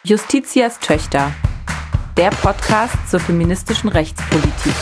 Justitias Töchter, der Podcast zur feministischen Rechtspolitik.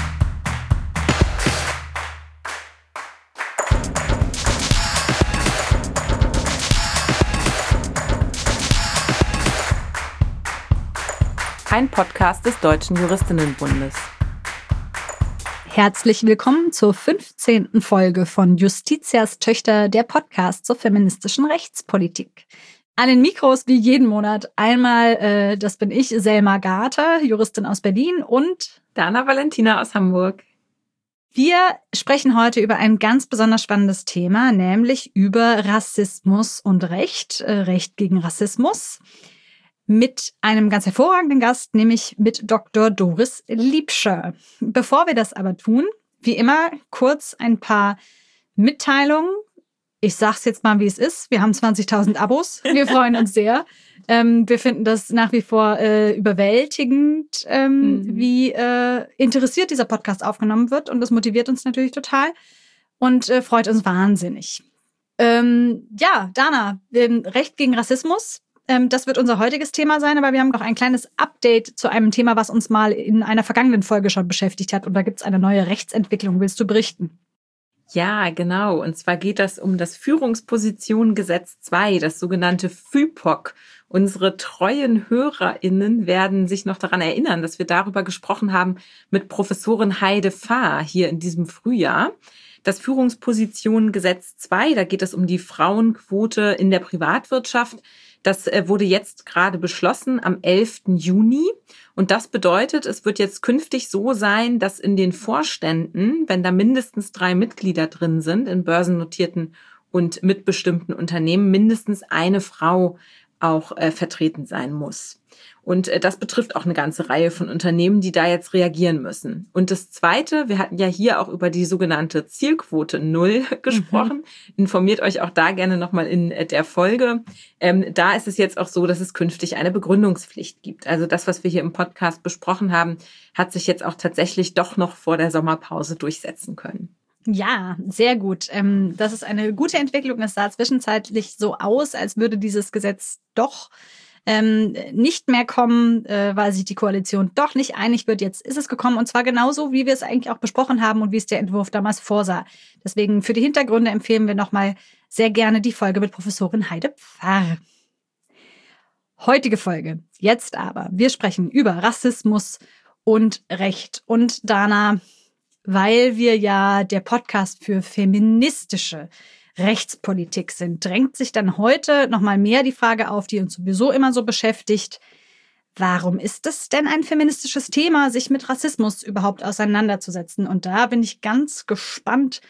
Ein Podcast des Deutschen Juristinnenbundes. Herzlich willkommen zur 15. Folge von Justitias Töchter, der Podcast zur feministischen Rechtspolitik. An den Mikros wie jeden Monat einmal, das bin ich, Selma Garter, Juristin aus Berlin, und Dana Valentina aus Hamburg. Wir sprechen heute über ein ganz besonders spannendes Thema, nämlich über Rassismus und Recht, Recht gegen Rassismus, mit einem ganz hervorragenden Gast, nämlich mit Dr. Doris Liebscher. Bevor wir das aber tun, wie immer kurz ein paar Mitteilungen. Ich sag's jetzt mal, wie es ist. Wir haben 20.000 Abos. Wir freuen uns sehr. Wir finden das nach wie vor überwältigend, wie interessiert dieser Podcast aufgenommen wird. Und das motiviert uns natürlich total und freut uns wahnsinnig. Dana, Recht gegen Rassismus. Das wird unser heutiges Thema sein, aber wir haben noch ein kleines Update zu einem Thema, was uns mal in einer vergangenen Folge schon beschäftigt hat. Und da gibt's eine neue Rechtsentwicklung. Willst du berichten? Ja, genau. Und zwar geht das um das Führungspositionengesetz 2, das sogenannte FÜPOG. Unsere treuen HörerInnen werden sich noch daran erinnern, dass wir darüber gesprochen haben mit Professorin Heide Fahr hier in diesem Frühjahr. Das Führungspositionengesetz 2, da geht es um die Frauenquote in der Privatwirtschaft. Das wurde jetzt gerade beschlossen am 11. Juni. Und das bedeutet, es wird jetzt künftig so sein, dass in den Vorständen, wenn da mindestens 3 Mitglieder drin sind, in börsennotierten und mitbestimmten Unternehmen, mindestens eine Frau auch vertreten sein muss. Und das betrifft auch eine ganze Reihe von Unternehmen, die da jetzt reagieren müssen. Und das Zweite, wir hatten ja hier auch über die sogenannte Zielquote 0 gesprochen. Informiert euch auch da gerne nochmal in der Folge. Da ist es jetzt auch so, dass es künftig eine Begründungspflicht gibt. Also das, was wir hier im Podcast besprochen haben, hat sich jetzt auch tatsächlich doch noch vor der Sommerpause durchsetzen können. Ja, sehr gut. Das ist eine gute Entwicklung. Es sah zwischenzeitlich so aus, als würde dieses Gesetz doch nicht mehr kommen, weil sich die Koalition doch nicht einig wird. Jetzt ist es gekommen, und zwar genauso, wie wir es eigentlich auch besprochen haben und wie es der Entwurf damals vorsah. Deswegen für die Hintergründe empfehlen wir nochmal sehr gerne die Folge mit Professorin Heide Pfarr. Heutige Folge, jetzt aber. Wir sprechen über Rassismus und Recht. Und Dana, weil wir ja der Podcast für feministische Rechtspolitik sind, drängt sich dann heute nochmal mehr die Frage auf, die uns sowieso immer so beschäftigt. Warum ist es denn ein feministisches Thema, sich mit Rassismus überhaupt auseinanderzusetzen? Und da bin ich ganz gespannt,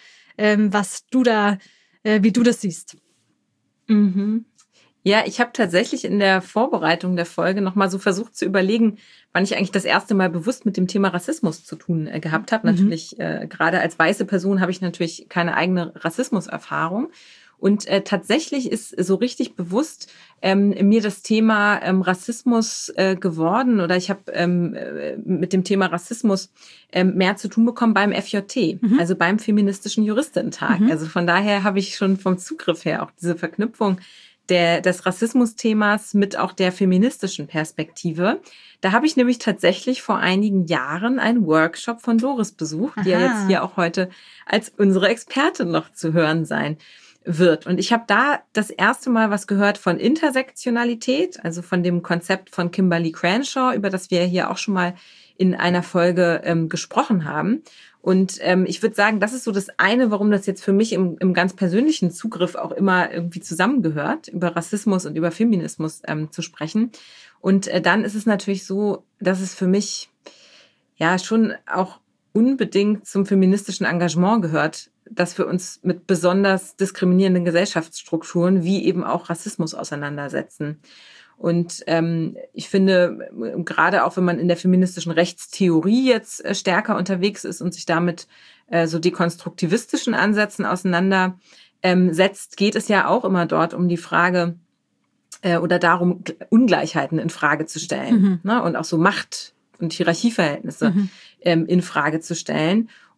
wie du das siehst. Mhm. Ja, ich habe tatsächlich in der Vorbereitung der Folge nochmal so versucht zu überlegen, wann ich eigentlich das erste Mal bewusst mit dem Thema Rassismus zu tun gehabt habe. Natürlich, gerade als weiße Person habe ich natürlich keine eigene Rassismuserfahrung. Und tatsächlich ist so richtig bewusst mir das Thema Rassismus geworden, oder ich habe mit dem Thema Rassismus mehr zu tun bekommen beim FJT, also beim Feministischen Juristinnentag. Also von daher habe ich schon vom Zugriff her auch diese Verknüpfung des Rassismusthemas mit auch der feministischen Perspektive. Da habe ich nämlich tatsächlich vor einigen Jahren einen Workshop von Doris besucht, die ja jetzt hier auch heute als unsere Expertin noch zu hören sein wird. Und ich habe da das erste Mal was gehört von Intersektionalität, also von dem Konzept von Kimberly Crenshaw, über das wir hier auch schon mal in einer Folge gesprochen haben. Und ich würde sagen, das ist so das eine, warum das jetzt für mich im ganz persönlichen Zugriff auch immer irgendwie zusammengehört, über Rassismus und über Feminismus zu sprechen. Und dann ist es natürlich so, dass es für mich ja schon auch unbedingt zum feministischen Engagement gehört, dass wir uns mit besonders diskriminierenden Gesellschaftsstrukturen wie eben auch Rassismus auseinandersetzen. Und ich finde, gerade auch wenn man in der feministischen Rechtstheorie jetzt stärker unterwegs ist und sich damit so dekonstruktivistischen Ansätzen auseinandersetzt, geht es ja auch immer dort um die Frage oder darum, Ungleichheiten in Frage zu stellen, ne? Und auch so Macht- und Hierarchieverhältnisse in Frage zu stellen.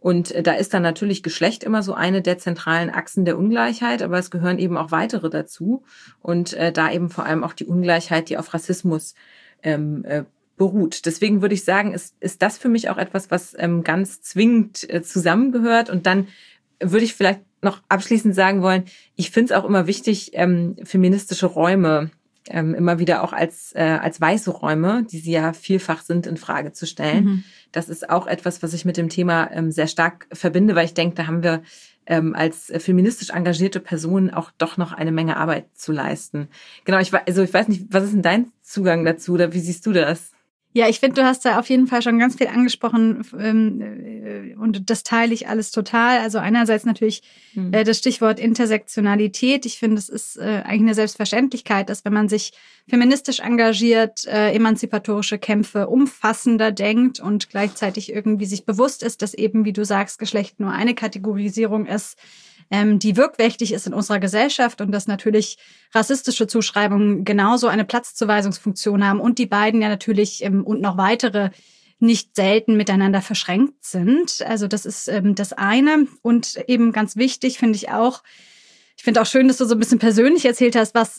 Und da ist dann natürlich Geschlecht immer so eine der zentralen Achsen der Ungleichheit, aber es gehören eben auch weitere dazu. Und da eben vor allem auch die Ungleichheit, die auf Rassismus beruht. Deswegen würde ich sagen, ist das für mich auch etwas, was ganz zwingend zusammengehört. Und dann würde ich vielleicht noch abschließend sagen wollen, ich finde es auch immer wichtig, feministische Räume immer wieder auch als weiße Räume, die sie ja vielfach sind, in Frage zu stellen. Mhm. Das ist auch etwas, was ich mit dem Thema sehr stark verbinde, weil ich denke, da haben wir als feministisch engagierte Personen auch doch noch eine Menge Arbeit zu leisten. Genau, ich weiß nicht, was ist denn dein Zugang dazu oder wie siehst du das? Ja, ich finde, du hast da auf jeden Fall schon ganz viel angesprochen und das teile ich alles total. Also einerseits natürlich das Stichwort Intersektionalität. Ich finde, es ist eigentlich eine Selbstverständlichkeit, dass wenn man sich feministisch engagiert, emanzipatorische Kämpfe umfassender denkt und gleichzeitig irgendwie sich bewusst ist, dass eben, wie du sagst, Geschlecht nur eine Kategorisierung ist, die wirkmächtig ist in unserer Gesellschaft und dass natürlich rassistische Zuschreibungen genauso eine Platzzuweisungsfunktion haben und die beiden ja natürlich und noch weitere nicht selten miteinander verschränkt sind. Also das ist das eine. Und eben ganz wichtig finde ich auch, ich finde auch schön, dass du so ein bisschen persönlich erzählt hast, was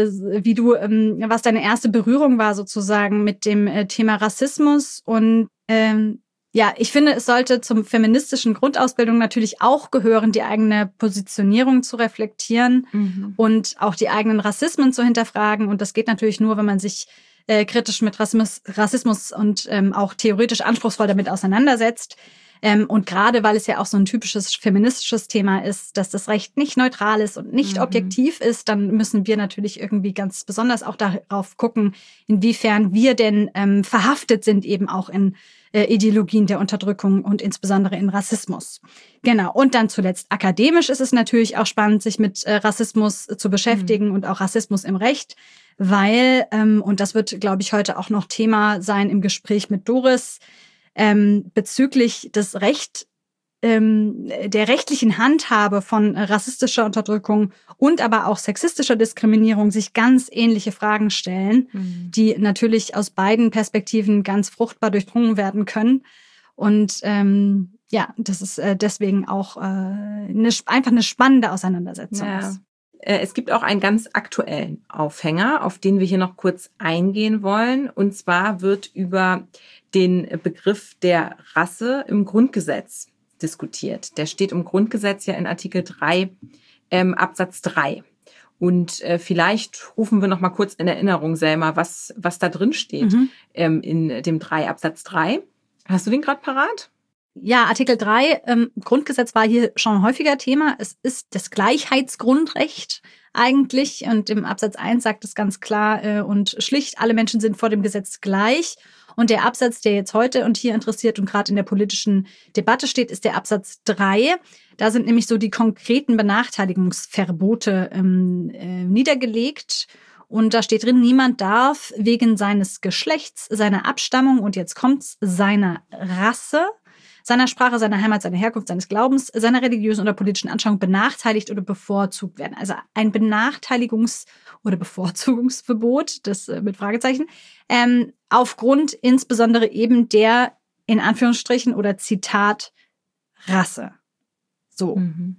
deine erste Berührung war sozusagen mit dem Thema Rassismus und ja, ich finde, es sollte zum feministischen Grundausbildung natürlich auch gehören, die eigene Positionierung zu reflektieren und auch die eigenen Rassismen zu hinterfragen. Und das geht natürlich nur, wenn man sich kritisch mit Rassismus und auch theoretisch anspruchsvoll damit auseinandersetzt. Und gerade, weil es ja auch so ein typisches feministisches Thema ist, dass das Recht nicht neutral ist und nicht objektiv ist, dann müssen wir natürlich irgendwie ganz besonders auch darauf gucken, inwiefern wir denn verhaftet sind eben auch in Ideologien der Unterdrückung und insbesondere in Rassismus. Genau. Und dann zuletzt akademisch ist es natürlich auch spannend, sich mit Rassismus zu beschäftigen und auch Rassismus im Recht, weil, und das wird, glaube ich, heute auch noch Thema sein im Gespräch mit Doris, bezüglich des der rechtlichen Handhabe von rassistischer Unterdrückung und aber auch sexistischer Diskriminierung sich ganz ähnliche Fragen stellen, die natürlich aus beiden Perspektiven ganz fruchtbar durchdrungen werden können. Und ja, das ist deswegen auch einfach eine spannende Auseinandersetzung. Ja. Es gibt auch einen ganz aktuellen Aufhänger, auf den wir hier noch kurz eingehen wollen. Und zwar wird über den Begriff der Rasse im Grundgesetz diskutiert. Der steht im Grundgesetz ja in Artikel 3 Absatz 3. Und vielleicht rufen wir noch mal kurz in Erinnerung, Selma, was da drin steht in dem 3 Absatz 3. Hast du den gerade parat? Ja, Artikel 3, Grundgesetz war hier schon häufiger Thema. Es ist das Gleichheitsgrundrecht eigentlich. Und im Absatz 1 sagt es ganz klar und schlicht, alle Menschen sind vor dem Gesetz gleich. Und der Absatz, der jetzt heute und hier interessiert und gerade in der politischen Debatte steht, ist der Absatz 3. Da sind nämlich so die konkreten Benachteiligungsverbote niedergelegt. Und da steht drin, niemand darf wegen seines Geschlechts, seiner Abstammung und jetzt kommt's, seiner Rasse, seiner Sprache, seiner Heimat, seiner Herkunft, seines Glaubens, seiner religiösen oder politischen Anschauung benachteiligt oder bevorzugt werden. Also ein Benachteiligungs- oder Bevorzugungsverbot, das mit Fragezeichen, aufgrund insbesondere eben der, in Anführungsstrichen oder Zitat, Rasse. So.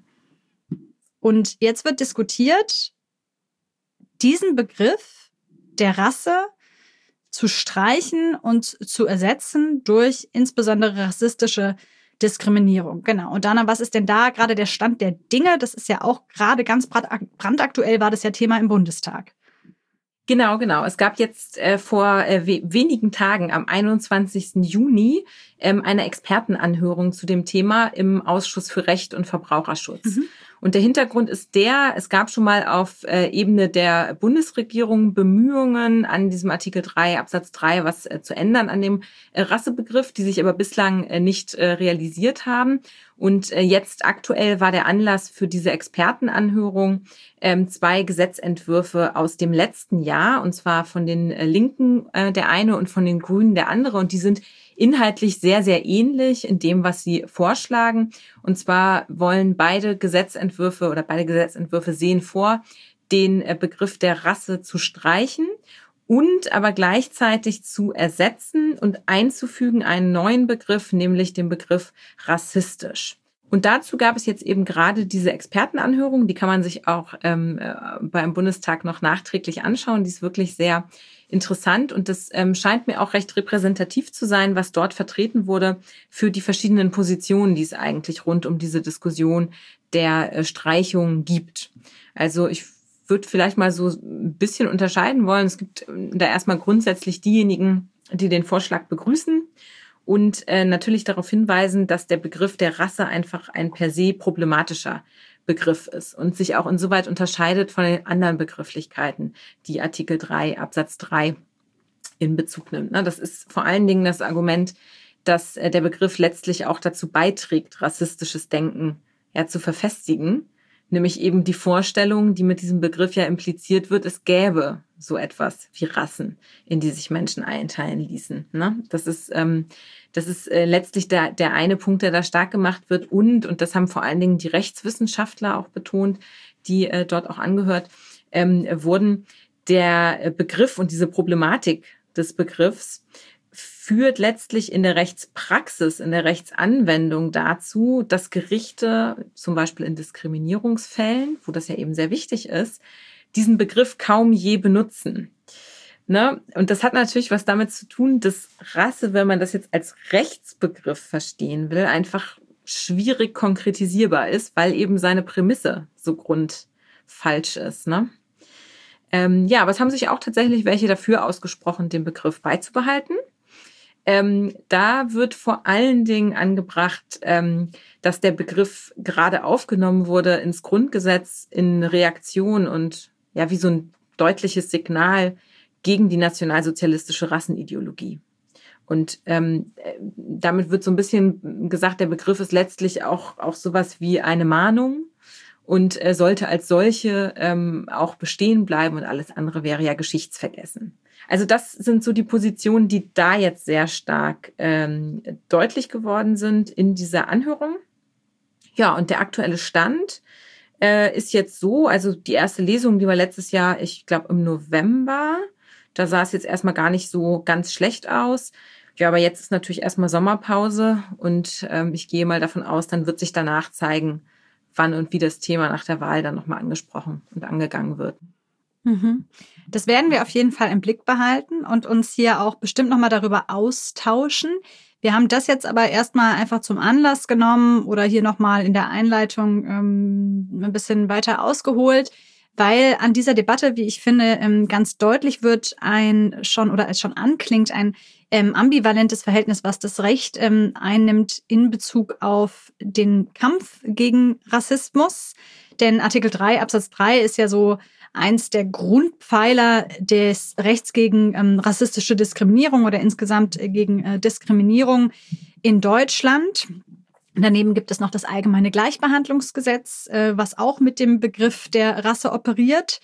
Und jetzt wird diskutiert, diesen Begriff der Rasse zu streichen und zu ersetzen durch insbesondere rassistische Diskriminierung. Genau. Und Dana, was ist denn da gerade der Stand der Dinge? Das ist ja auch gerade ganz brandaktuell, war das ja Thema im Bundestag. Genau. Es gab jetzt vor wenigen Tagen, am 21. Juni, eine Expertenanhörung zu dem Thema im Ausschuss für Recht und Verbraucherschutz. Und der Hintergrund ist es gab schon mal auf Ebene der Bundesregierung Bemühungen, an diesem Artikel 3 Absatz 3 was zu ändern an dem Rassebegriff, die sich aber bislang nicht realisiert haben. Und jetzt aktuell war der Anlass für diese Expertenanhörung 2 Gesetzentwürfe aus dem letzten Jahr, und zwar von den Linken der eine und von den Grünen der andere. Und die sind inhaltlich sehr, sehr ähnlich in dem, was sie vorschlagen. Und zwar wollen beide Gesetzentwürfe sehen vor, den Begriff der Rasse zu streichen und aber gleichzeitig zu ersetzen und einzufügen einen neuen Begriff, nämlich den Begriff rassistisch. Und dazu gab es jetzt eben gerade diese Expertenanhörung, die kann man sich auch beim Bundestag noch nachträglich anschauen. Die ist wirklich sehr interessant und das scheint mir auch recht repräsentativ zu sein, was dort vertreten wurde für die verschiedenen Positionen, die es eigentlich rund um diese Diskussion der Streichung gibt. Also ich würde vielleicht mal so ein bisschen unterscheiden wollen. Es gibt da erstmal grundsätzlich diejenigen, die den Vorschlag begrüßen und natürlich darauf hinweisen, dass der Begriff der Rasse einfach ein per se problematischer Begriff ist und sich auch insoweit unterscheidet von den anderen Begrifflichkeiten, die Artikel 3 Absatz 3 in Bezug nimmt. Das ist vor allen Dingen das Argument, dass der Begriff letztlich auch dazu beiträgt, rassistisches Denken zu verfestigen. Nämlich eben die Vorstellung, die mit diesem Begriff ja impliziert wird, es gäbe so etwas wie Rassen, in die sich Menschen einteilen ließen. Das ist letztlich der eine Punkt, der da stark gemacht wird. Und das haben vor allen Dingen die Rechtswissenschaftler auch betont, die dort auch angehört wurden, der Begriff und diese Problematik des Begriffs führt letztlich in der Rechtspraxis, in der Rechtsanwendung dazu, dass Gerichte, zum Beispiel in Diskriminierungsfällen, wo das ja eben sehr wichtig ist, diesen Begriff kaum je benutzen. Und das hat natürlich was damit zu tun, dass Rasse, wenn man das jetzt als Rechtsbegriff verstehen will, einfach schwierig konkretisierbar ist, weil eben seine Prämisse so grundfalsch ist. Aber es haben sich auch tatsächlich welche dafür ausgesprochen, den Begriff beizubehalten. Da wird vor allen Dingen angebracht, dass der Begriff gerade aufgenommen wurde ins Grundgesetz in Reaktion und wie so ein deutliches Signal gegen die nationalsozialistische Rassenideologie. Und damit wird so ein bisschen gesagt, der Begriff ist letztlich auch sowas wie eine Mahnung und sollte als solche auch bestehen bleiben und alles andere wäre ja geschichtsvergessen. Also das sind so die Positionen, die da jetzt sehr stark deutlich geworden sind in dieser Anhörung. Ja, und der aktuelle Stand ist jetzt so, also die erste Lesung, die war letztes Jahr, ich glaube im November, da sah es jetzt erstmal gar nicht so ganz schlecht aus. Ja, aber jetzt ist natürlich erstmal Sommerpause und ich gehe mal davon aus, dann wird sich danach zeigen, wann und wie das Thema nach der Wahl dann nochmal angesprochen und angegangen wird. Das werden wir auf jeden Fall im Blick behalten und uns hier auch bestimmt nochmal darüber austauschen. Wir haben das jetzt aber erstmal einfach zum Anlass genommen oder hier nochmal in der Einleitung ein bisschen weiter ausgeholt, weil an dieser Debatte, wie ich finde, ganz deutlich wird es schon anklingt, ein ambivalentes Verhältnis, was das Recht einnimmt in Bezug auf den Kampf gegen Rassismus. Denn Artikel 3 Absatz 3 ist ja so eins der Grundpfeiler des Rechts gegen rassistische Diskriminierung oder insgesamt gegen Diskriminierung in Deutschland. Daneben gibt es noch das Allgemeine Gleichbehandlungsgesetz, was auch mit dem Begriff der Rasse operiert.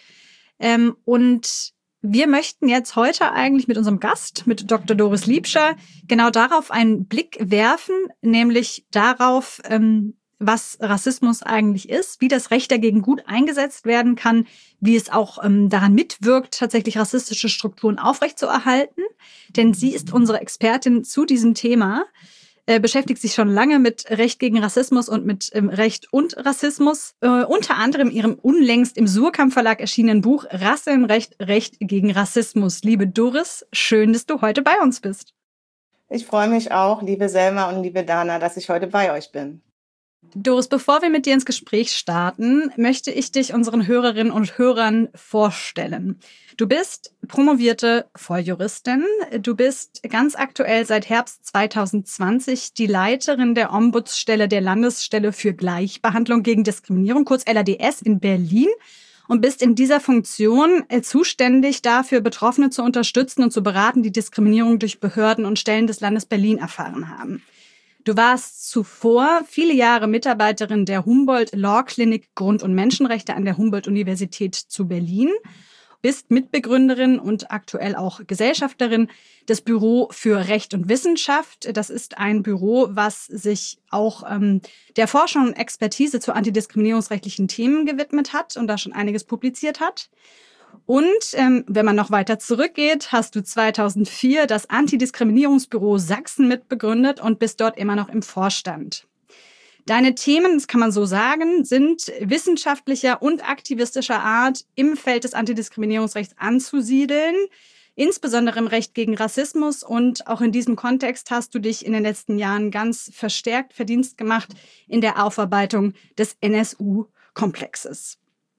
Und wir möchten jetzt heute eigentlich mit unserem Gast, mit Dr. Doris Liebscher, genau darauf einen Blick werfen, nämlich darauf, was Rassismus eigentlich ist, wie das Recht dagegen gut eingesetzt werden kann, wie es auch daran mitwirkt, tatsächlich rassistische Strukturen aufrechtzuerhalten. Denn sie ist unsere Expertin zu diesem Thema, beschäftigt sich schon lange mit Recht gegen Rassismus und mit Recht und Rassismus. Unter anderem ihrem unlängst im Surkamp Verlag erschienenen Buch Rassenrecht, Recht gegen Rassismus. Liebe Doris, schön, dass du heute bei uns bist. Ich freue mich auch, liebe Selma und liebe Dana, dass ich heute bei euch bin. Doris, bevor wir mit dir ins Gespräch starten, möchte ich dich unseren Hörerinnen und Hörern vorstellen. Du bist promovierte Volljuristin. Du bist ganz aktuell seit Herbst 2020 die Leiterin der Ombudsstelle der Landesstelle für Gleichbehandlung gegen Diskriminierung, kurz LADS, in Berlin und bist in dieser Funktion zuständig dafür, Betroffene zu unterstützen und zu beraten, die Diskriminierung durch Behörden und Stellen des Landes Berlin erfahren haben. Du warst zuvor viele Jahre Mitarbeiterin der Humboldt Law Clinic Grund- und Menschenrechte an der Humboldt-Universität zu Berlin, bist Mitbegründerin und aktuell auch Gesellschafterin des Büro für Recht und Wissenschaft. Das ist ein Büro, was sich auch der Forschung und Expertise zu antidiskriminierungsrechtlichen Themen gewidmet hat und da schon einiges publiziert hat. Und wenn man noch weiter zurückgeht, hast du 2004 das Antidiskriminierungsbüro Sachsen mitbegründet und bist dort immer noch im Vorstand. Deine Themen, das kann man so sagen, sind wissenschaftlicher und aktivistischer Art im Feld des Antidiskriminierungsrechts anzusiedeln, insbesondere im Recht gegen Rassismus. Und auch in diesem Kontext hast du dich in den letzten Jahren ganz verstärkt Verdienst gemacht in der Aufarbeitung des NSU-Komplexes.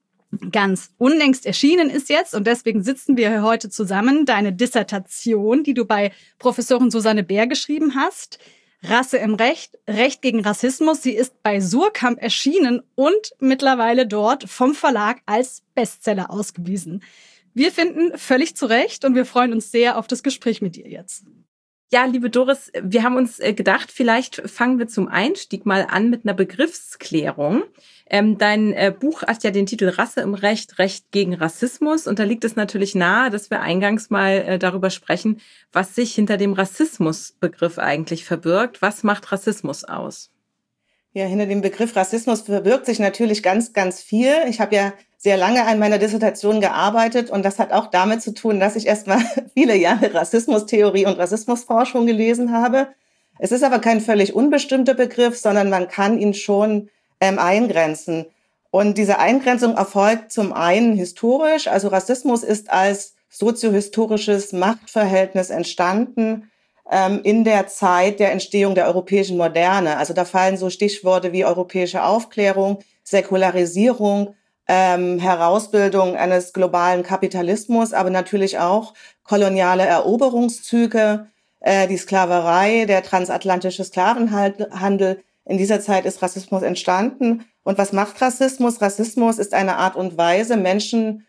Ganz unlängst erschienen ist jetzt, und deswegen sitzen wir hier heute zusammen, deine Dissertation, die du bei Professorin Susanne Bär geschrieben hast. Rasse im Recht, Recht gegen Rassismus. Sie ist bei Suhrkamp erschienen und mittlerweile dort vom Verlag als Bestseller ausgewiesen. Wir finden völlig zu Recht und wir freuen uns sehr auf das Gespräch mit dir jetzt. Ja, liebe Doris, wir haben uns gedacht, vielleicht fangen wir zum Einstieg mal an mit einer Begriffsklärung. Dein Buch hat ja den Titel Rasse im Recht, Recht gegen Rassismus. Und da liegt es natürlich nahe, dass wir eingangs mal darüber sprechen, was sich hinter dem Rassismusbegriff eigentlich verbirgt. Was macht Rassismus aus? Ja, hinter dem Begriff Rassismus verbirgt sich natürlich ganz, ganz viel. Ich habe ja sehr lange an meiner Dissertation gearbeitet und das hat auch damit zu tun, dass ich erstmal viele Jahre Rassismustheorie und Rassismusforschung gelesen habe. Es ist aber kein völlig unbestimmter Begriff, sondern man kann ihn schon eingrenzen. Und diese Eingrenzung erfolgt zum einen historisch, also Rassismus ist als soziohistorisches Machtverhältnis entstanden in der Zeit der Entstehung der europäischen Moderne. Also da fallen so Stichworte wie europäische Aufklärung, Säkularisierung, Herausbildung eines globalen Kapitalismus, aber natürlich auch koloniale Eroberungszüge, die Sklaverei, der transatlantische Sklavenhandel. In dieser Zeit ist Rassismus entstanden. Und was macht Rassismus? Rassismus ist eine Art und Weise, Menschen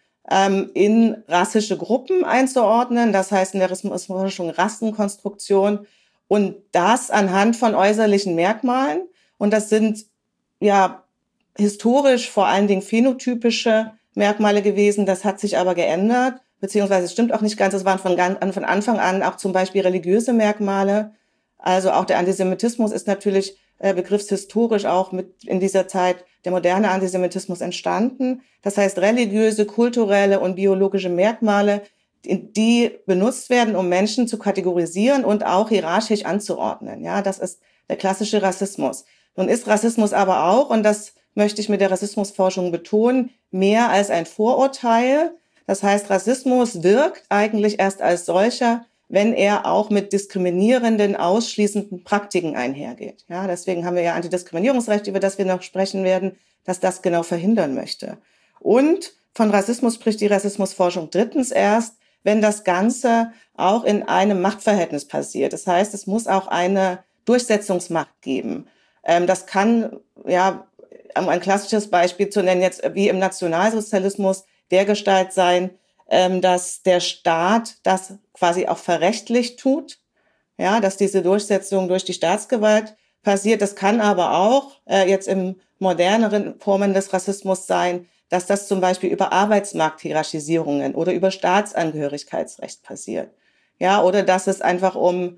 in rassische Gruppen einzuordnen. Das heißt in der Rassismusforschung Rassenkonstruktion. Und das anhand von äußerlichen Merkmalen. Und das sind ja historisch vor allen Dingen phänotypische Merkmale gewesen. Das hat sich aber geändert. Beziehungsweise es stimmt auch nicht ganz. Es waren von Anfang an auch zum Beispiel religiöse Merkmale. Also auch der Antisemitismus ist natürlich begriffshistorisch auch mit in dieser Zeit der moderne Antisemitismus entstanden. Das heißt, religiöse, kulturelle und biologische Merkmale, die benutzt werden, um Menschen zu kategorisieren und auch hierarchisch anzuordnen. Ja, das ist der klassische Rassismus. Nun ist Rassismus aber auch, und das möchte ich mit der Rassismusforschung betonen, mehr als ein Vorurteil. Das heißt, Rassismus wirkt eigentlich erst als solcher, wenn er auch mit diskriminierenden, ausschließenden Praktiken einhergeht. Ja, deswegen haben wir ja Antidiskriminierungsrecht, über das wir noch sprechen werden, dass das genau verhindern möchte. Und von Rassismus spricht die Rassismusforschung drittens erst, wenn das Ganze auch in einem Machtverhältnis passiert. Das heißt, es muss auch eine Durchsetzungsmacht geben. Das kann, ja, um ein klassisches Beispiel zu nennen, jetzt wie im Nationalsozialismus dergestalt sein, dass der Staat das quasi auch verrechtlicht tut, ja, dass diese Durchsetzung durch die Staatsgewalt passiert. Das kann aber auch jetzt im moderneren Formen des Rassismus sein, dass das zum Beispiel über Arbeitsmarkthierarchisierungen oder über Staatsangehörigkeitsrecht passiert, ja, oder dass es einfach um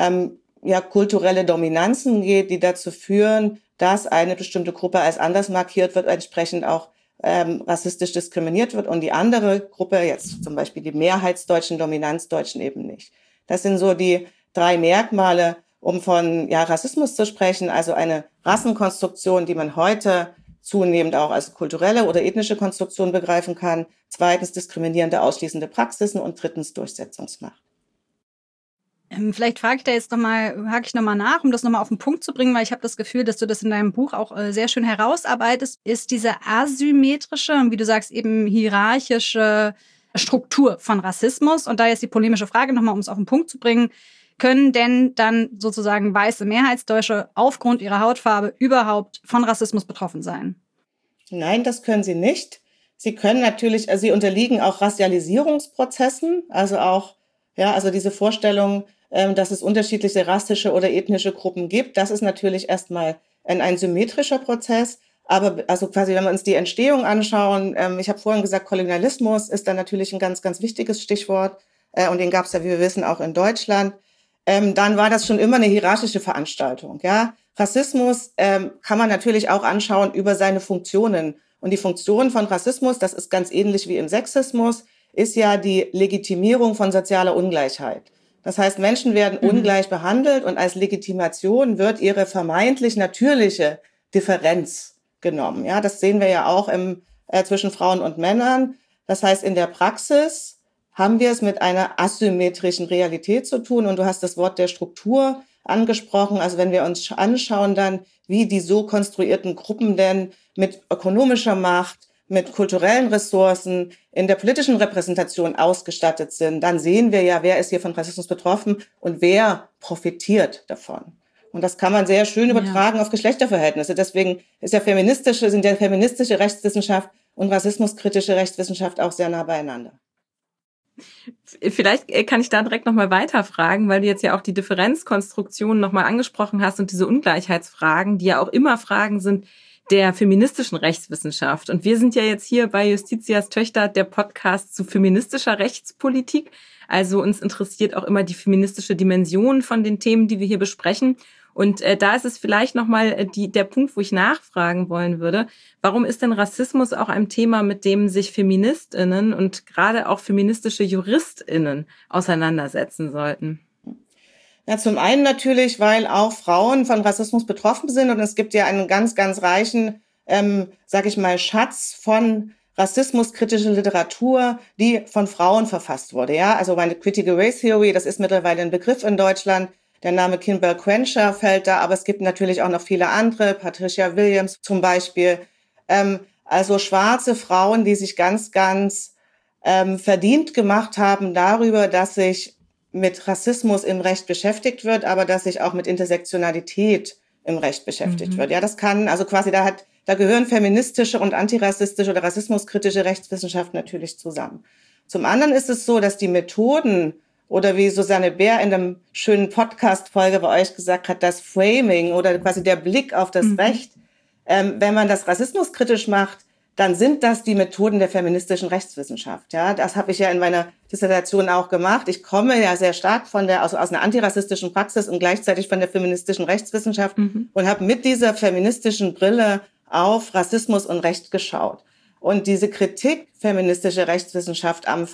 kulturelle Dominanzen geht, die dazu führen, dass eine bestimmte Gruppe als anders markiert wird, entsprechend auch rassistisch diskriminiert wird und die andere Gruppe, jetzt zum Beispiel die mehrheitsdeutschen, Dominanzdeutschen eben nicht. Das sind so die 3 Merkmale, um von Rassismus zu sprechen, also eine Rassenkonstruktion, die man heute zunehmend auch als kulturelle oder ethnische Konstruktion begreifen kann. 2. diskriminierende, ausschließende Praxisen und 3. Durchsetzungsmacht. Vielleicht hake ich nochmal nach, um das nochmal auf den Punkt zu bringen, weil ich habe das Gefühl, dass du das in deinem Buch auch sehr schön herausarbeitest, ist diese asymmetrische, wie du sagst, eben hierarchische Struktur von Rassismus. Und da jetzt die polemische Frage nochmal, um es auf den Punkt zu bringen, können denn dann sozusagen weiße Mehrheitsdeutsche aufgrund ihrer Hautfarbe überhaupt von Rassismus betroffen sein? Nein, das können sie nicht. Sie können natürlich, also sie unterliegen auch Rassialisierungsprozessen, also diese Vorstellung, dass es unterschiedliche rassische oder ethnische Gruppen gibt. Das ist natürlich erstmal ein symmetrischer Prozess. Aber also quasi, wenn wir uns die Entstehung anschauen, ich habe vorhin gesagt, Kolonialismus ist dann natürlich ein ganz, ganz wichtiges Stichwort. Und den gab es ja, wie wir wissen, auch in Deutschland. Dann war das schon immer eine hierarchische Veranstaltung. Ja, Rassismus kann man natürlich auch anschauen über seine Funktionen. Und die Funktion von Rassismus, das ist ganz ähnlich wie im Sexismus. ist ja die Legitimierung von sozialer Ungleichheit. Das heißt, Menschen werden ungleich behandelt und als Legitimation wird ihre vermeintlich natürliche Differenz genommen. Ja, das sehen wir ja auch zwischen Frauen und Männern. Das heißt, in der Praxis haben wir es mit einer asymmetrischen Realität zu tun. Und du hast das Wort der Struktur angesprochen. Also wenn wir uns anschauen dann, wie die so konstruierten Gruppen denn mit ökonomischer Macht, mit kulturellen Ressourcen in der politischen Repräsentation ausgestattet sind, dann sehen wir ja, wer ist hier von Rassismus betroffen und wer profitiert davon. Und das kann man sehr schön übertragen auf Geschlechterverhältnisse. Deswegen sind ja feministische Rechtswissenschaft und rassismuskritische Rechtswissenschaft auch sehr nah beieinander. Vielleicht kann ich da direkt nochmal weiterfragen, weil du jetzt ja auch die Differenzkonstruktion nochmal angesprochen hast und diese Ungleichheitsfragen, die ja auch immer Fragen sind der feministischen Rechtswissenschaft. Und wir sind ja jetzt hier bei Justitias Töchter, der Podcast zu feministischer Rechtspolitik. Also uns interessiert auch immer die feministische Dimension von den Themen, die wir hier besprechen. Und da ist es vielleicht nochmal der Punkt, wo ich nachfragen wollen würde. Warum ist denn Rassismus auch ein Thema, mit dem sich FeministInnen und gerade auch feministische JuristInnen auseinandersetzen sollten? Ja, zum einen natürlich, weil auch Frauen von Rassismus betroffen sind und es gibt ja einen ganz, ganz reichen, Schatz von rassismuskritischer Literatur, die von Frauen verfasst wurde. Ja, also meine Critical Race Theory, das ist mittlerweile ein Begriff in Deutschland. Der Name Kimber Quencher fällt da, aber es gibt natürlich auch noch viele andere, Patricia Williams zum Beispiel. Also schwarze Frauen, die sich ganz, ganz verdient gemacht haben darüber, dass sich mit Rassismus im Recht beschäftigt wird, aber dass sich auch mit Intersektionalität im Recht beschäftigt wird. Ja, das kann, also quasi da gehören feministische und antirassistische oder rassismuskritische Rechtswissenschaft natürlich zusammen. Zum anderen ist es so, dass die Methoden oder wie Susanne Bär in einem schönen Podcast-Folge bei euch gesagt hat, das Framing oder quasi der Blick auf das Recht, wenn man das rassismuskritisch macht, dann sind das die Methoden der feministischen Rechtswissenschaft. Ja, das habe ich ja in meiner Dissertation auch gemacht. Ich komme ja sehr stark aus einer antirassistischen Praxis und gleichzeitig von der feministischen Rechtswissenschaft und habe mit dieser feministischen Brille auf Rassismus und Recht geschaut. Und diese Kritik feministische Rechtswissenschaft an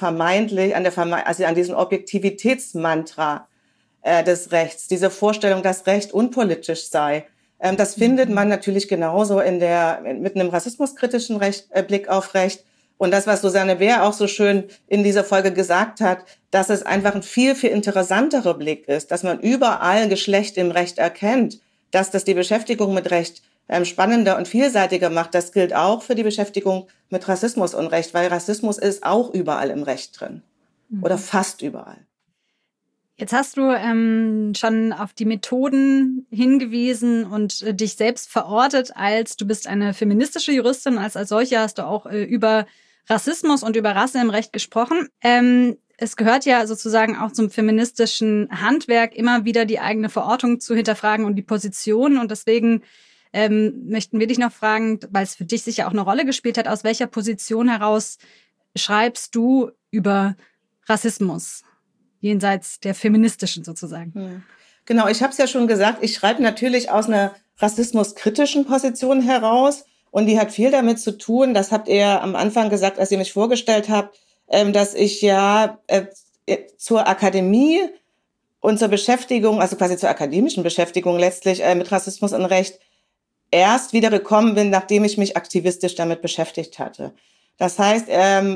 diesem Objektivitätsmantra des Rechts, diese Vorstellung, dass Recht unpolitisch sei, das findet man natürlich genauso mit einem rassismuskritischen Blick auf Recht. Und das, was Susanne Bär auch so schön in dieser Folge gesagt hat, dass es einfach ein viel, viel interessanterer Blick ist, dass man überall Geschlecht im Recht erkennt, dass das die Beschäftigung mit Recht spannender und vielseitiger macht. Das gilt auch für die Beschäftigung mit Rassismus und Recht, weil Rassismus ist auch überall im Recht drin oder fast überall. Jetzt hast du schon auf die Methoden hingewiesen und dich selbst verortet du bist eine feministische Juristin. Als solche hast du auch über Rassismus und über Rasse im Recht gesprochen. Es gehört ja sozusagen auch zum feministischen Handwerk, immer wieder die eigene Verortung zu hinterfragen und die Position. Und deswegen möchten wir dich noch fragen, weil es für dich sicher auch eine Rolle gespielt hat, aus welcher Position heraus schreibst du über Rassismus? Jenseits der feministischen sozusagen. Genau, ich habe es ja schon gesagt, ich schreibe natürlich aus einer rassismuskritischen Position heraus und die hat viel damit zu tun, das habt ihr am Anfang gesagt, als ihr mich vorgestellt habt, dass ich ja zur Akademie und zur Beschäftigung, also quasi zur akademischen Beschäftigung letztlich mit Rassismus und Recht erst wieder gekommen bin, nachdem ich mich aktivistisch damit beschäftigt hatte. Das heißt,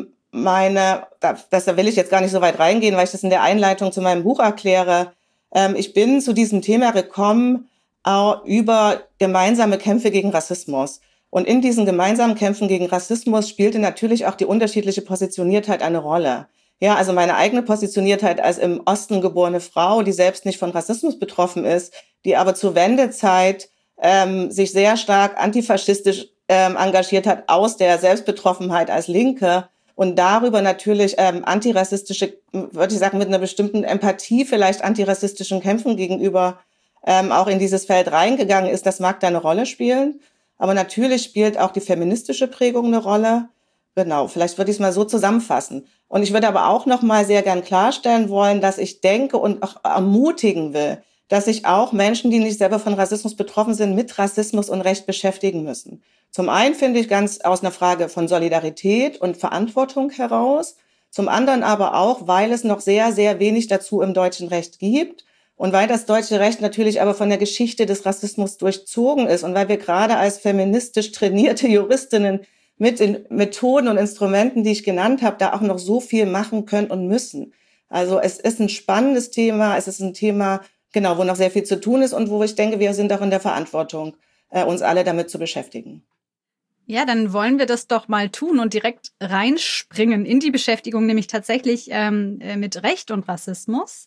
da will ich jetzt gar nicht so weit reingehen, weil ich das in der Einleitung zu meinem Buch erkläre. Ich bin zu diesem Thema gekommen über gemeinsame Kämpfe gegen Rassismus. Und in diesen gemeinsamen Kämpfen gegen Rassismus spielte natürlich auch die unterschiedliche Positioniertheit eine Rolle. Ja, also meine eigene Positioniertheit als im Osten geborene Frau, die selbst nicht von Rassismus betroffen ist, die aber zur Wendezeit sich sehr stark antifaschistisch engagiert hat aus der Selbstbetroffenheit als Linke. Und darüber natürlich antirassistische, würde ich sagen, mit einer bestimmten Empathie vielleicht antirassistischen Kämpfen gegenüber auch in dieses Feld reingegangen ist, das mag da eine Rolle spielen. Aber natürlich spielt auch die feministische Prägung eine Rolle. Genau, vielleicht würde ich es mal so zusammenfassen. Und ich würde aber auch noch mal sehr gern klarstellen wollen, dass ich denke und auch ermutigen will, dass sich auch Menschen, die nicht selber von Rassismus betroffen sind, mit Rassismus und Recht beschäftigen müssen. Zum einen finde ich ganz aus einer Frage von Solidarität und Verantwortung heraus. Zum anderen aber auch, weil es noch sehr, sehr wenig dazu im deutschen Recht gibt und weil das deutsche Recht natürlich aber von der Geschichte des Rassismus durchzogen ist und weil wir gerade als feministisch trainierte Juristinnen mit den Methoden und Instrumenten, die ich genannt habe, da auch noch so viel machen können und müssen. Also es ist ein spannendes Thema, es ist ein Thema, genau, wo noch sehr viel zu tun ist und wo ich denke, wir sind auch in der Verantwortung, uns alle damit zu beschäftigen. Ja, dann wollen wir das doch mal tun und direkt reinspringen in die Beschäftigung, nämlich tatsächlich mit Recht und Rassismus.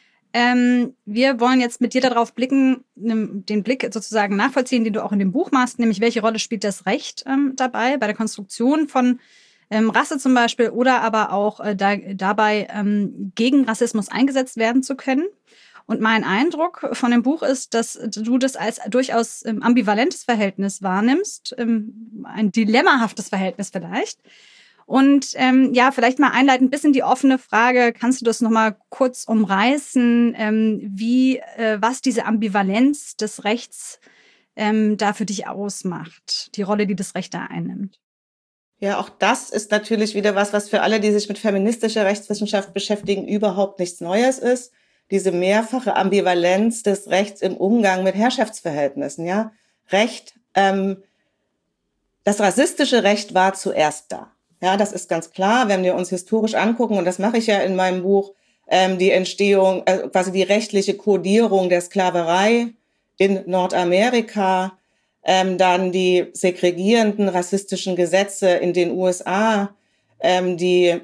Wir wollen jetzt mit dir darauf blicken, den Blick sozusagen nachvollziehen, den du auch in dem Buch machst, nämlich welche Rolle spielt das Recht dabei, bei der Konstruktion von Rasse zum Beispiel oder aber auch dabei gegen Rassismus eingesetzt werden zu können. Und mein Eindruck von dem Buch ist, dass du das als durchaus ambivalentes Verhältnis wahrnimmst, ein dilemmahaftes Verhältnis vielleicht. Und ja, vielleicht mal einleitend bis in die offene Frage, kannst du das nochmal kurz umreißen, was diese Ambivalenz des Rechts da für dich ausmacht, die Rolle, die das Recht da einnimmt? Ja, auch das ist natürlich wieder was für alle, die sich mit feministischer Rechtswissenschaft beschäftigen, überhaupt nichts Neues ist. Diese mehrfache Ambivalenz des Rechts im Umgang mit Herrschaftsverhältnissen, ja. Recht, das rassistische Recht war zuerst da. Ja, das ist ganz klar, wenn wir uns historisch angucken, und das mache ich ja in meinem Buch, die Entstehung, quasi die rechtliche Kodierung der Sklaverei in Nordamerika, dann die segregierenden rassistischen Gesetze in den USA, die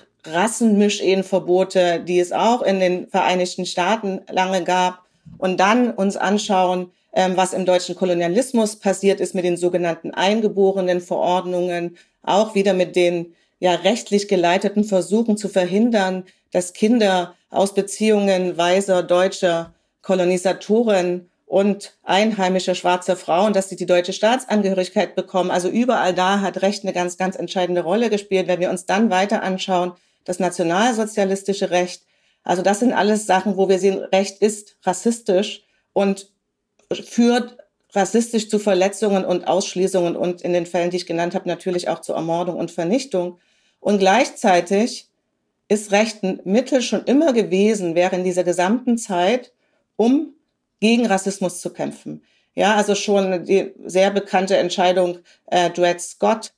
Rassenmischehenverbote, die es auch in den Vereinigten Staaten lange gab, und dann uns anschauen, was im deutschen Kolonialismus passiert ist mit den sogenannten eingeborenen Verordnungen, auch wieder mit den ja rechtlich geleiteten Versuchen zu verhindern, dass Kinder aus Beziehungen weißer deutscher Kolonisatoren und einheimischer schwarzer Frauen, dass sie die deutsche Staatsangehörigkeit bekommen. Also überall da hat Recht eine ganz, ganz entscheidende Rolle gespielt. Wenn wir uns dann weiter anschauen, das nationalsozialistische Recht, also das sind alles Sachen, wo wir sehen, Recht ist rassistisch und führt rassistisch zu Verletzungen und Ausschließungen und in den Fällen, die ich genannt habe, natürlich auch zu Ermordung und Vernichtung. Und gleichzeitig ist Recht ein Mittel schon immer gewesen, während dieser gesamten Zeit, um gegen Rassismus zu kämpfen. Ja, also schon die sehr bekannte Entscheidung Dred Scott,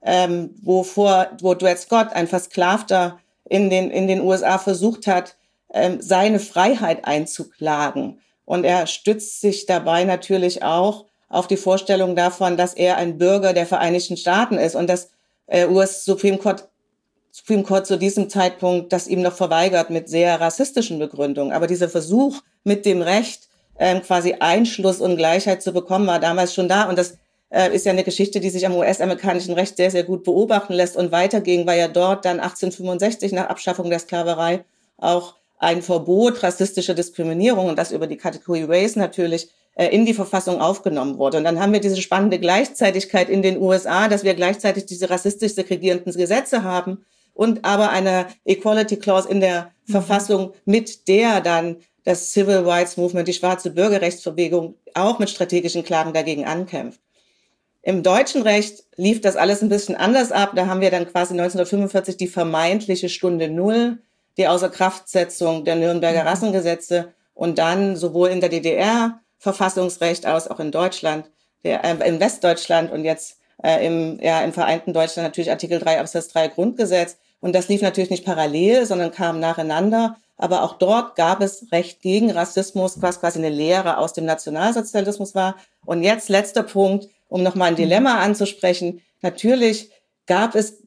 wo Dred Scott, ein Versklavter in den USA, versucht hat, seine Freiheit einzuklagen. Und er stützt sich dabei natürlich auch auf die Vorstellung davon, dass er ein Bürger der Vereinigten Staaten ist und das US Supreme Court zu diesem Zeitpunkt das ihm noch verweigert mit sehr rassistischen Begründungen. Aber dieser Versuch mit dem Recht, quasi Einschluss und Gleichheit zu bekommen, war damals schon da. Und das ist ja eine Geschichte, die sich am US-amerikanischen Recht sehr, sehr gut beobachten lässt und weiterging, weil ja dort dann 1865 nach Abschaffung der Sklaverei auch ein Verbot rassistischer Diskriminierung und das über die Kategorie Race natürlich in die Verfassung aufgenommen wurde. Und dann haben wir diese spannende Gleichzeitigkeit in den USA, dass wir gleichzeitig diese rassistisch segregierenden Gesetze haben und aber eine Equality Clause in der Verfassung, mit der dann das Civil Rights Movement, die schwarze Bürgerrechtsbewegung, auch mit strategischen Klagen dagegen ankämpft. Im deutschen Recht lief das alles ein bisschen anders ab. Da haben wir dann quasi 1945 die vermeintliche Stunde Null, die Außerkraftsetzung der Nürnberger Rassengesetze und dann sowohl in der DDR Verfassungsrecht als auch in Deutschland, in Westdeutschland und jetzt im vereinten Deutschland natürlich Artikel 3 Absatz 3 Grundgesetz. Und das lief natürlich nicht parallel, sondern kam nacheinander. Aber auch dort gab es Recht gegen Rassismus, was quasi eine Lehre aus dem Nationalsozialismus war. Und jetzt letzter Punkt, um nochmal ein Dilemma anzusprechen. Natürlich gab es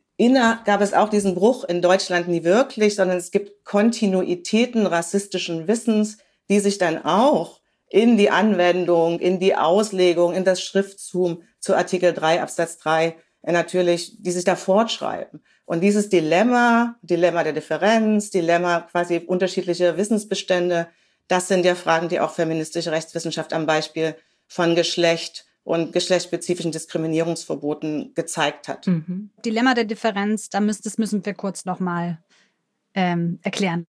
auch diesen Bruch in Deutschland nie wirklich, sondern es gibt Kontinuitäten rassistischen Wissens, die sich dann auch in die Anwendung, in die Auslegung, in das Schrifttum zu Artikel 3 Absatz 3 natürlich, die sich da fortschreiben. Und dieses Dilemma der Differenz, Dilemma quasi unterschiedlicher Wissensbestände, das sind ja Fragen, die auch feministische Rechtswissenschaft am Beispiel von Geschlecht und geschlechtsspezifischen Diskriminierungsverboten gezeigt hat. Dilemma der Differenz, das müssen wir kurz nochmal erklären.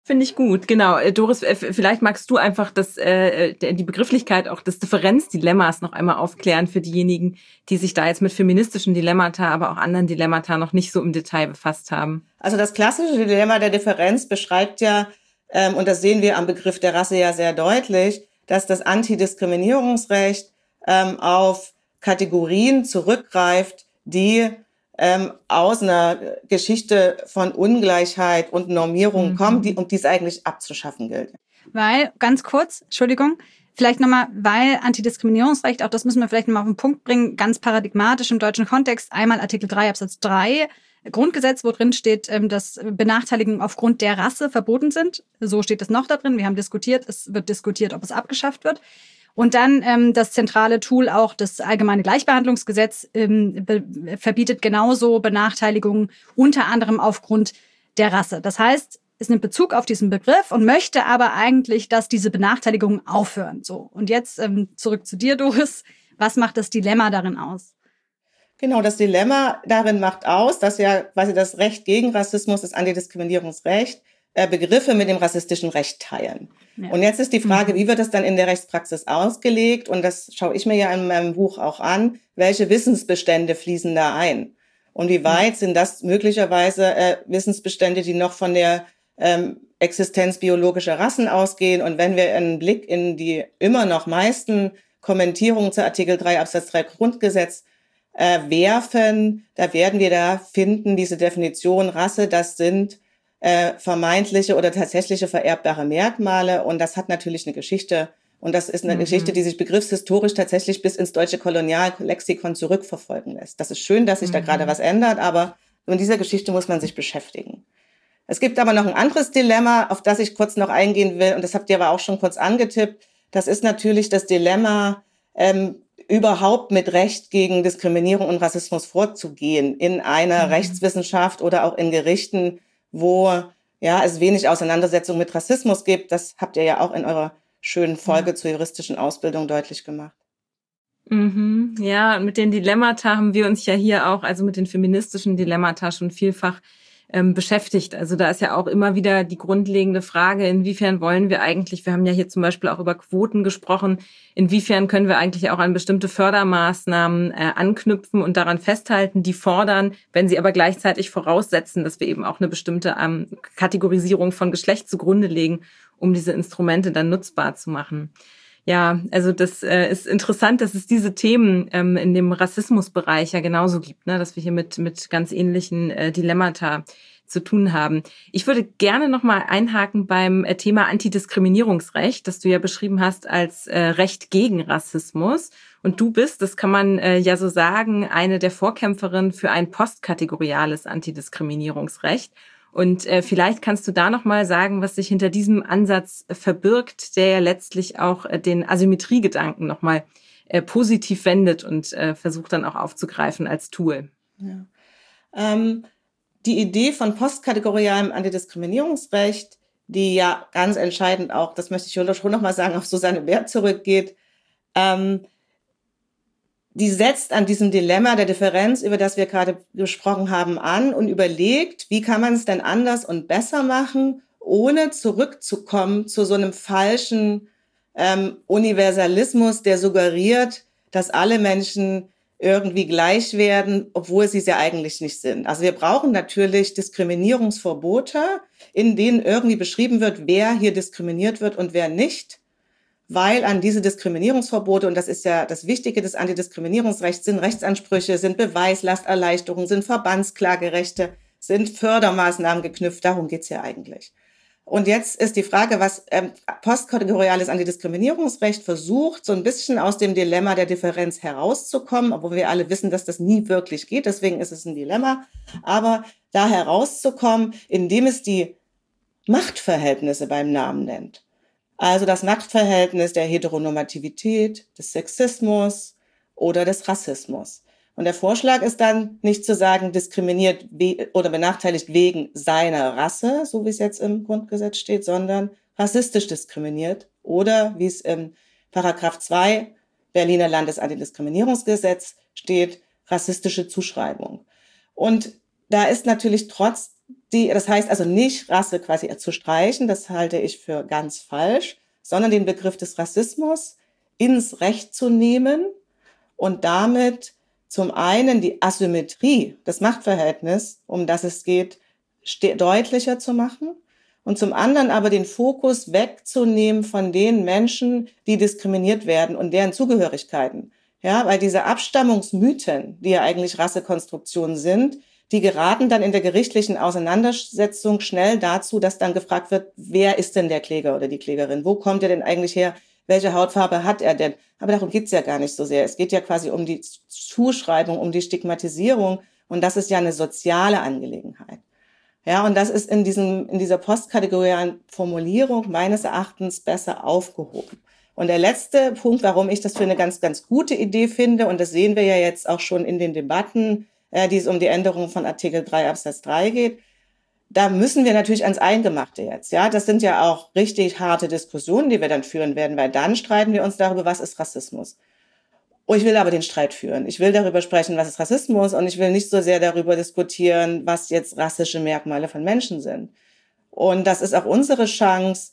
Finde ich gut, genau. Doris, vielleicht magst du einfach die Begrifflichkeit auch des Differenzdilemmas noch einmal aufklären für diejenigen, die sich da jetzt mit feministischen Dilemmata, aber auch anderen Dilemmata noch nicht so im Detail befasst haben. Also das klassische Dilemma der Differenz beschreibt ja, und das sehen wir am Begriff der Rasse ja sehr deutlich, dass das Antidiskriminierungsrecht auf Kategorien zurückgreift, die aus einer Geschichte von Ungleichheit und Normierung kommen, die es eigentlich abzuschaffen gilt. Weil, ganz kurz, Entschuldigung, vielleicht nochmal, weil Antidiskriminierungsrecht, auch das müssen wir vielleicht nochmal auf den Punkt bringen, ganz paradigmatisch im deutschen Kontext, einmal Artikel 3 Absatz 3 Grundgesetz, wo drin steht, dass Benachteiligungen aufgrund der Rasse verboten sind. So steht es noch da drin. Wir haben diskutiert, es wird diskutiert, ob es abgeschafft wird. Und dann das zentrale Tool auch, das Allgemeine Gleichbehandlungsgesetz, verbietet genauso Benachteiligungen, unter anderem aufgrund der Rasse. Das heißt, es nimmt Bezug auf diesen Begriff und möchte aber eigentlich, dass diese Benachteiligungen aufhören. So. Und jetzt zurück zu dir, Doris. Was macht das Dilemma darin aus? Genau, das Dilemma darin macht aus, dass ja quasi das Recht gegen Rassismus, das Antidiskriminierungsrecht, Begriffe mit dem rassistischen Recht teilen. Ja. Und jetzt ist die Frage, wie wird das dann in der Rechtspraxis ausgelegt? Und das schaue ich mir ja in meinem Buch auch an. Welche Wissensbestände fließen da ein? Und wie weit sind das möglicherweise Wissensbestände, die noch von der Existenz biologischer Rassen ausgehen? Und wenn wir einen Blick in die immer noch meisten Kommentierungen zu Artikel 3 Absatz 3 Grundgesetz werfen, da werden wir da finden, diese Definition Rasse, das sind vermeintliche oder tatsächliche vererbbare Merkmale. Und das hat natürlich eine Geschichte. Und das ist eine Geschichte, die sich begriffshistorisch tatsächlich bis ins deutsche Koloniallexikon zurückverfolgen lässt. Das ist schön, dass sich da gerade was ändert, aber mit dieser Geschichte muss man sich beschäftigen. Es gibt aber noch ein anderes Dilemma, auf das ich kurz noch eingehen will. Und das habt ihr aber auch schon kurz angetippt. Das ist natürlich das Dilemma, überhaupt mit Recht gegen Diskriminierung und Rassismus vorzugehen in einer Rechtswissenschaft oder auch in Gerichten, wo ja es wenig Auseinandersetzung mit Rassismus gibt. Das habt ihr ja auch in eurer schönen Folge zur juristischen Ausbildung deutlich gemacht. Ja, mit den Dilemmata haben wir uns ja hier auch, also mit den feministischen Dilemmata schon vielfach beschäftigt. Also da ist ja auch immer wieder die grundlegende Frage, inwiefern wollen wir eigentlich, wir haben ja hier zum Beispiel auch über Quoten gesprochen, inwiefern können wir eigentlich auch an bestimmte Fördermaßnahmen anknüpfen und daran festhalten, die fordern, wenn sie aber gleichzeitig voraussetzen, dass wir eben auch eine bestimmte Kategorisierung von Geschlecht zugrunde legen, um diese Instrumente dann nutzbar zu machen. Ja, also das ist interessant, dass es diese Themen in dem Rassismusbereich ja genauso gibt, ne, dass wir hier mit ganz ähnlichen Dilemmata zu tun haben. Ich würde gerne nochmal einhaken beim Thema Antidiskriminierungsrecht, das du ja beschrieben hast als Recht gegen Rassismus. Und du bist, das kann man ja so sagen, eine der Vorkämpferinnen für ein postkategoriales Antidiskriminierungsrecht. Und vielleicht kannst du da nochmal sagen, was sich hinter diesem Ansatz verbirgt, der ja letztlich auch den Asymmetriegedanken nochmal positiv wendet und versucht dann auch aufzugreifen als Tool. Ja. Die Idee von postkategorialem Antidiskriminierungsrecht, die ja ganz entscheidend auch, das möchte ich schon nochmal sagen, auf Susanne Wert zurückgeht, die setzt an diesem Dilemma der Differenz, über das wir gerade gesprochen haben, an und überlegt, wie kann man es denn anders und besser machen, ohne zurückzukommen zu so einem falschen Universalismus, der suggeriert, dass alle Menschen irgendwie gleich werden, obwohl sie es ja eigentlich nicht sind. Also wir brauchen natürlich Diskriminierungsverbote, in denen irgendwie beschrieben wird, wer hier diskriminiert wird und wer nicht. Weil an diese Diskriminierungsverbote, und das ist ja das Wichtige des Antidiskriminierungsrechts, sind Rechtsansprüche, sind Beweislasterleichterungen, sind Verbandsklagerechte, sind Fördermaßnahmen geknüpft. Darum geht's ja eigentlich. Und jetzt ist die Frage, was postkategoriales Antidiskriminierungsrecht versucht, so ein bisschen aus dem Dilemma der Differenz herauszukommen, obwohl wir alle wissen, dass das nie wirklich geht. Deswegen ist es ein Dilemma. Aber da herauszukommen, indem es die Machtverhältnisse beim Namen nennt. Also das Machtverhältnis der Heteronormativität, des Sexismus oder des Rassismus. Und der Vorschlag ist dann nicht zu sagen, diskriminiert oder benachteiligt wegen seiner Rasse, so wie es jetzt im Grundgesetz steht, sondern rassistisch diskriminiert oder wie es im Paragraph 2 Berliner Landesantidiskriminierungsgesetz steht, rassistische Zuschreibung. Und da ist natürlich trotz das heißt also nicht Rasse quasi zu streichen, das halte ich für ganz falsch, sondern den Begriff des Rassismus ins Recht zu nehmen und damit zum einen die Asymmetrie, das Machtverhältnis, um das es geht, deutlicher zu machen und zum anderen aber den Fokus wegzunehmen von den Menschen, die diskriminiert werden und deren Zugehörigkeiten. Ja, weil diese Abstammungsmythen, die ja eigentlich Rassekonstruktionen sind, die geraten dann in der gerichtlichen Auseinandersetzung schnell dazu, dass dann gefragt wird, wer ist denn der Kläger oder die Klägerin? Wo kommt er denn eigentlich her? Welche Hautfarbe hat er denn? Aber darum geht's ja gar nicht so sehr. Es geht ja quasi um die Zuschreibung, um die Stigmatisierung. Und das ist ja eine soziale Angelegenheit. Ja, und das ist in dieser postkategorialen Formulierung meines Erachtens besser aufgehoben. Und der letzte Punkt, warum ich das für eine ganz, ganz gute Idee finde, und das sehen wir ja jetzt auch schon in den Debatten, die es um die Änderung von Artikel 3 Absatz 3 geht, da müssen wir natürlich ans Eingemachte jetzt. Ja, das sind ja auch richtig harte Diskussionen, die wir dann führen werden, weil dann streiten wir uns darüber, was ist Rassismus. Ich will aber den Streit führen. Ich will darüber sprechen, was ist Rassismus, und ich will nicht so sehr darüber diskutieren, was jetzt rassische Merkmale von Menschen sind. Und das ist auch unsere Chance,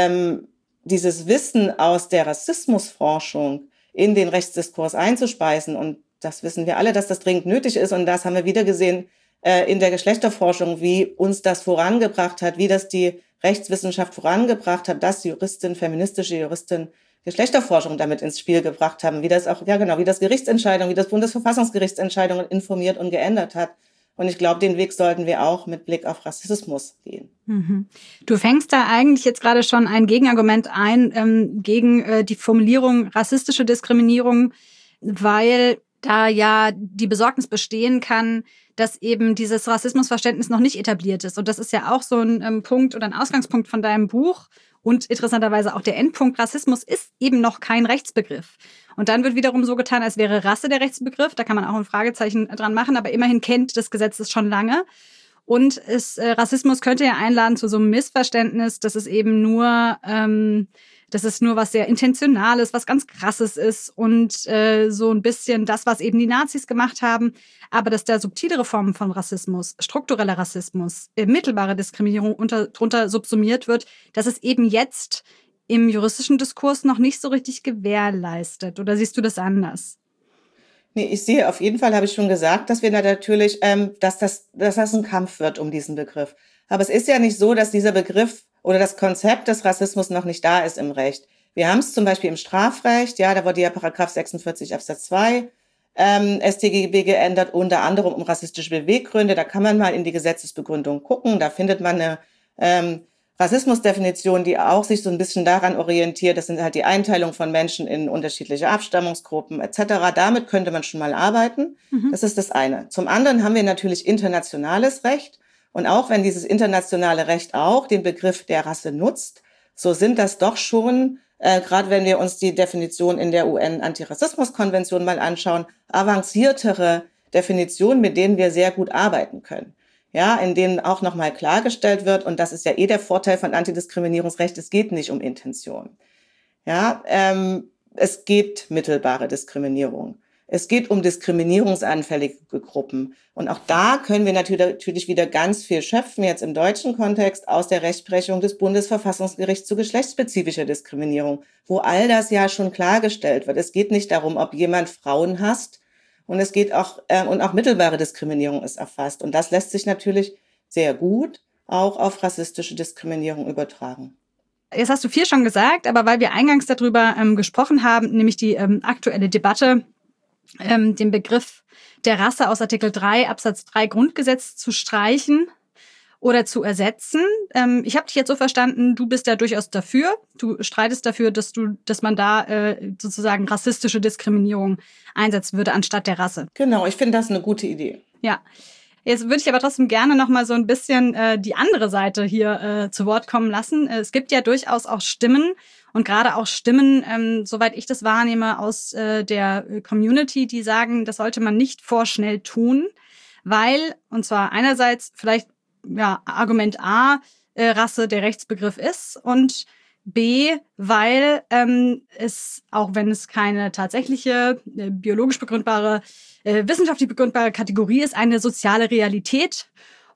dieses Wissen aus der Rassismusforschung in den Rechtsdiskurs einzuspeisen. Und das wissen wir alle, dass das dringend nötig ist. Und das haben wir wieder gesehen in der Geschlechterforschung, wie uns das vorangebracht hat, wie das die Rechtswissenschaft vorangebracht hat, dass Juristin, feministische Juristin Geschlechterforschung damit ins Spiel gebracht haben, wie das auch, ja genau, wie das Gerichtsentscheidungen, wie das Bundesverfassungsgerichtsentscheidungen informiert und geändert hat. Und ich glaube, den Weg sollten wir auch mit Blick auf Rassismus gehen. Mhm. Du fängst da eigentlich jetzt gerade schon ein Gegenargument ein gegen die Formulierung rassistische Diskriminierung, weil da ja die Besorgnis bestehen kann, dass eben dieses Rassismusverständnis noch nicht etabliert ist. Und das ist ja auch so ein Punkt oder ein Ausgangspunkt von deinem Buch. Und interessanterweise auch der Endpunkt, Rassismus ist eben noch kein Rechtsbegriff. Und dann wird wiederum so getan, als wäre Rasse der Rechtsbegriff. Da kann man auch ein Fragezeichen dran machen, aber immerhin kennt das Gesetz es schon lange. Und Rassismus könnte ja einladen zu so einem Missverständnis, dass es eben nur was sehr Intentionales, was ganz Krasses ist und so ein bisschen das, was eben die Nazis gemacht haben. Aber dass da subtilere Formen von Rassismus, struktureller Rassismus, mittelbare Diskriminierung drunter subsumiert wird, das ist eben jetzt im juristischen Diskurs noch nicht so richtig gewährleistet. Oder siehst du das anders? Nee, ich sehe, auf jeden Fall habe ich schon gesagt, dass wir da natürlich, dass das ein Kampf wird um diesen Begriff. Aber es ist ja nicht so, dass dieser Begriff oder das Konzept des Rassismus noch nicht da ist im Recht. Wir haben es zum Beispiel im Strafrecht, ja, da wurde ja Paragraph 46 Absatz 2 StGB geändert, unter anderem um rassistische Beweggründe. Da kann man mal in die Gesetzesbegründung gucken. Da findet man eine Rassismusdefinition, die auch sich so ein bisschen daran orientiert. Das sind halt die Einteilung von Menschen in unterschiedliche Abstammungsgruppen etc. Damit könnte man schon mal arbeiten. Das ist das eine. Zum anderen haben wir natürlich internationales Recht. Und auch wenn dieses internationale Recht auch den Begriff der Rasse nutzt, so sind das doch schon, gerade wenn wir uns die Definition in der UN-Antirassismus-Konvention mal anschauen, avanciertere Definitionen, mit denen wir sehr gut arbeiten können. Ja, in denen auch nochmal klargestellt wird, und das ist ja der Vorteil von Antidiskriminierungsrecht, es geht nicht um Intention. Ja, es geht mittelbare Diskriminierung. Es geht um diskriminierungsanfällige Gruppen. Und auch da können wir natürlich wieder ganz viel schöpfen, jetzt im deutschen Kontext, aus der Rechtsprechung des Bundesverfassungsgerichts zu geschlechtsspezifischer Diskriminierung, wo all das ja schon klargestellt wird. Es geht nicht darum, ob jemand Frauen hasst, und es geht auch mittelbare Diskriminierung ist erfasst. Und das lässt sich natürlich sehr gut auch auf rassistische Diskriminierung übertragen. Jetzt hast du viel schon gesagt, aber weil wir eingangs darüber gesprochen haben, nämlich die aktuelle Debatte, den Begriff der Rasse aus Artikel 3 Absatz 3 Grundgesetz zu streichen oder zu ersetzen. Ich habe dich jetzt so verstanden, du bist da durchaus dafür. Du streitest dafür, dass man da sozusagen rassistische Diskriminierung einsetzen würde anstatt der Rasse. Genau, ich finde das eine gute Idee. Ja. Jetzt würde ich aber trotzdem gerne noch mal so ein bisschen die andere Seite hier zu Wort kommen lassen. Es gibt ja durchaus auch Stimmen und gerade auch Stimmen, soweit ich das wahrnehme, aus der Community, die sagen, das sollte man nicht vorschnell tun, weil, und zwar einerseits vielleicht Argument A, Rasse der Rechtsbegriff ist, und B, weil es, auch wenn es keine tatsächliche biologisch begründbare, wissenschaftlich begründbare Kategorie ist, eine soziale Realität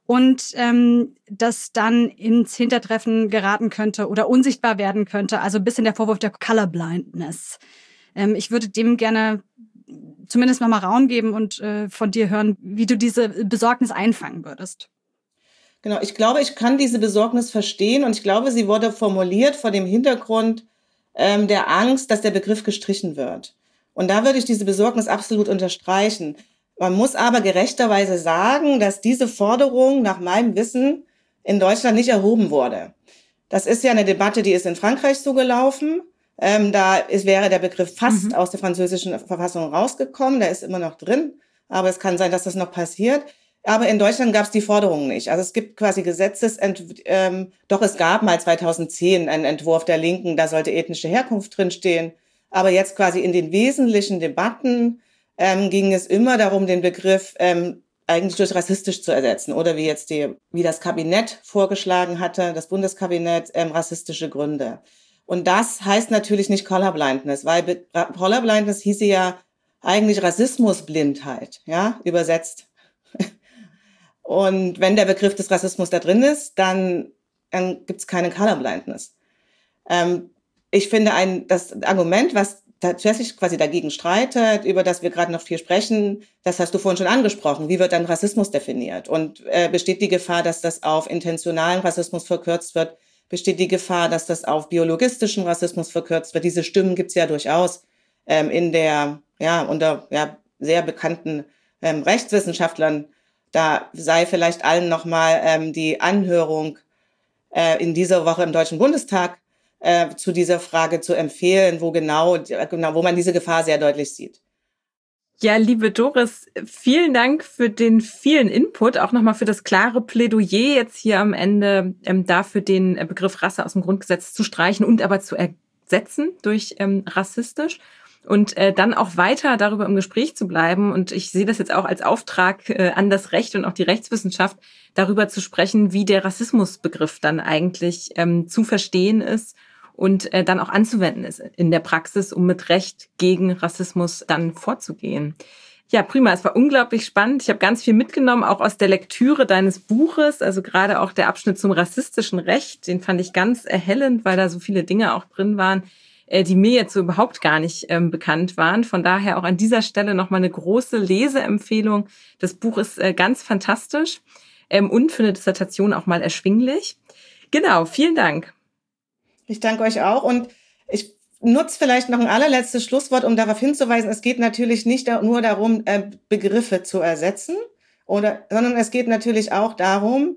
und das dann ins Hintertreffen geraten könnte oder unsichtbar werden könnte. Also ein bisschen der Vorwurf der Colorblindness. Ich würde dem gerne zumindest nochmal Raum geben und von dir hören, wie du diese Besorgnis einfangen würdest. Genau, ich glaube, ich kann diese Besorgnis verstehen und ich glaube, sie wurde formuliert vor dem Hintergrund der Angst, dass der Begriff gestrichen wird. Und da würde ich diese Besorgnis absolut unterstreichen. Man muss aber gerechterweise sagen, dass diese Forderung nach meinem Wissen in Deutschland nicht erhoben wurde. Das ist ja eine Debatte, die ist in Frankreich so gelaufen. Wäre der Begriff fast aus der französischen Verfassung rausgekommen. Der ist immer noch drin, aber es kann sein, dass das noch passiert. Aber in Deutschland gab es die Forderung nicht. Also es gibt quasi doch es gab mal 2010 einen Entwurf der Linken, da sollte ethnische Herkunft drinstehen. Aber jetzt quasi in den wesentlichen Debatten ging es immer darum, den Begriff eigentlich durch rassistisch zu ersetzen. Oder wie das Kabinett vorgeschlagen hatte, das Bundeskabinett, rassistische Gründe. Und das heißt natürlich nicht Colorblindness, weil Colorblindness hieße ja eigentlich Rassismusblindheit, ja, übersetzt. Und wenn der Begriff des Rassismus da drin ist, dann gibt es keine Colorblindness. Ich finde das Argument, was tatsächlich quasi dagegen streitet, über das wir gerade noch viel sprechen, das hast du vorhin schon angesprochen. Wie wird dann Rassismus definiert? Und besteht die Gefahr, dass das auf intentionalen Rassismus verkürzt wird? Besteht die Gefahr, dass das auf biologistischen Rassismus verkürzt wird? Diese Stimmen gibt's ja durchaus unter sehr bekannten Rechtswissenschaftlern. Da sei vielleicht allen nochmal die Anhörung in dieser Woche im Deutschen Bundestag zu dieser Frage zu empfehlen, wo man diese Gefahr sehr deutlich sieht. Ja, liebe Doris, vielen Dank für den vielen Input, auch nochmal für das klare Plädoyer jetzt hier am Ende, dafür den Begriff Rasse aus dem Grundgesetz zu streichen und aber zu ersetzen durch rassistisch. Und dann auch weiter darüber im Gespräch zu bleiben. Und ich sehe das jetzt auch als Auftrag an das Recht und auch die Rechtswissenschaft, darüber zu sprechen, wie der Rassismusbegriff dann eigentlich zu verstehen ist und dann auch anzuwenden ist in der Praxis, um mit Recht gegen Rassismus dann vorzugehen. Ja, prima. Es war unglaublich spannend. Ich habe ganz viel mitgenommen, auch aus der Lektüre deines Buches. Also gerade auch der Abschnitt zum rassistischen Recht, den fand ich ganz erhellend, weil da so viele Dinge auch drin waren, die mir jetzt so überhaupt gar nicht bekannt waren. Von daher auch an dieser Stelle nochmal eine große Leseempfehlung. Das Buch ist ganz fantastisch und für eine Dissertation auch mal erschwinglich. Genau, vielen Dank. Ich danke euch auch und ich nutze vielleicht noch ein allerletztes Schlusswort, um darauf hinzuweisen, es geht natürlich nicht nur darum, Begriffe zu ersetzen, sondern es geht natürlich auch darum,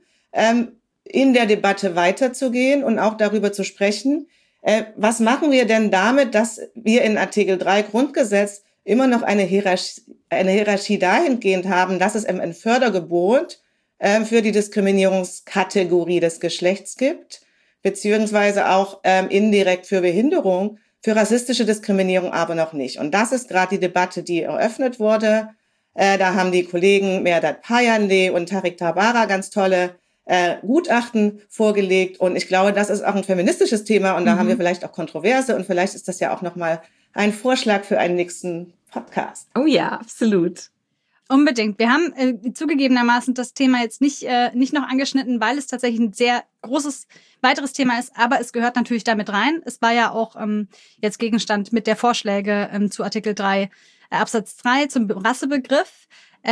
in der Debatte weiterzugehen und auch darüber zu sprechen, was machen wir denn damit, dass wir in Artikel 3 Grundgesetz immer noch eine Hierarchie dahingehend haben, dass es ein Fördergebot für die Diskriminierungskategorie des Geschlechts gibt, beziehungsweise auch indirekt für Behinderung, für rassistische Diskriminierung aber noch nicht. Und das ist gerade die Debatte, die eröffnet wurde. Da haben die Kollegen Merdat Payanli und Tariq Tabara ganz tolle Gutachten vorgelegt. Und ich glaube, das ist auch ein feministisches Thema und da haben wir vielleicht auch Kontroverse und vielleicht ist das ja auch nochmal ein Vorschlag für einen nächsten Podcast. Oh ja, absolut. Unbedingt. Wir haben zugegebenermaßen das Thema jetzt nicht noch angeschnitten, weil es tatsächlich ein sehr großes weiteres Thema ist, aber es gehört natürlich damit rein. Es war ja auch jetzt Gegenstand mit der Vorschläge zu Artikel 3 Absatz 3 zum Rassebegriff.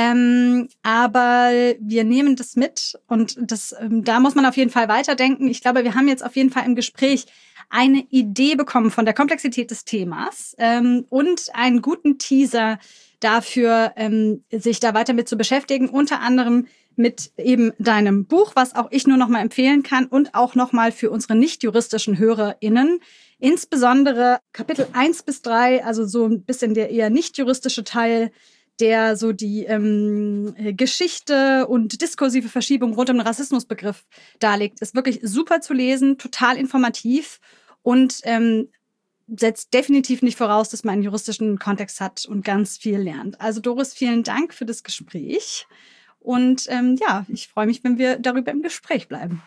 Aber wir nehmen das mit und da muss man auf jeden Fall weiterdenken. Ich glaube, wir haben jetzt auf jeden Fall im Gespräch eine Idee bekommen von der Komplexität des Themas und einen guten Teaser dafür, sich da weiter mit zu beschäftigen, unter anderem mit eben deinem Buch, was auch ich nur noch mal empfehlen kann und auch noch mal für unsere nicht-juristischen HörerInnen. Insbesondere Kapitel 1 bis 3, also so ein bisschen der eher nicht-juristische Teil, der so die Geschichte und diskursive Verschiebung rund um den Rassismusbegriff darlegt, ist wirklich super zu lesen, total informativ und setzt definitiv nicht voraus, dass man einen juristischen Kontext hat und ganz viel lernt. Also Doris, vielen Dank für das Gespräch und ich freue mich, wenn wir darüber im Gespräch bleiben.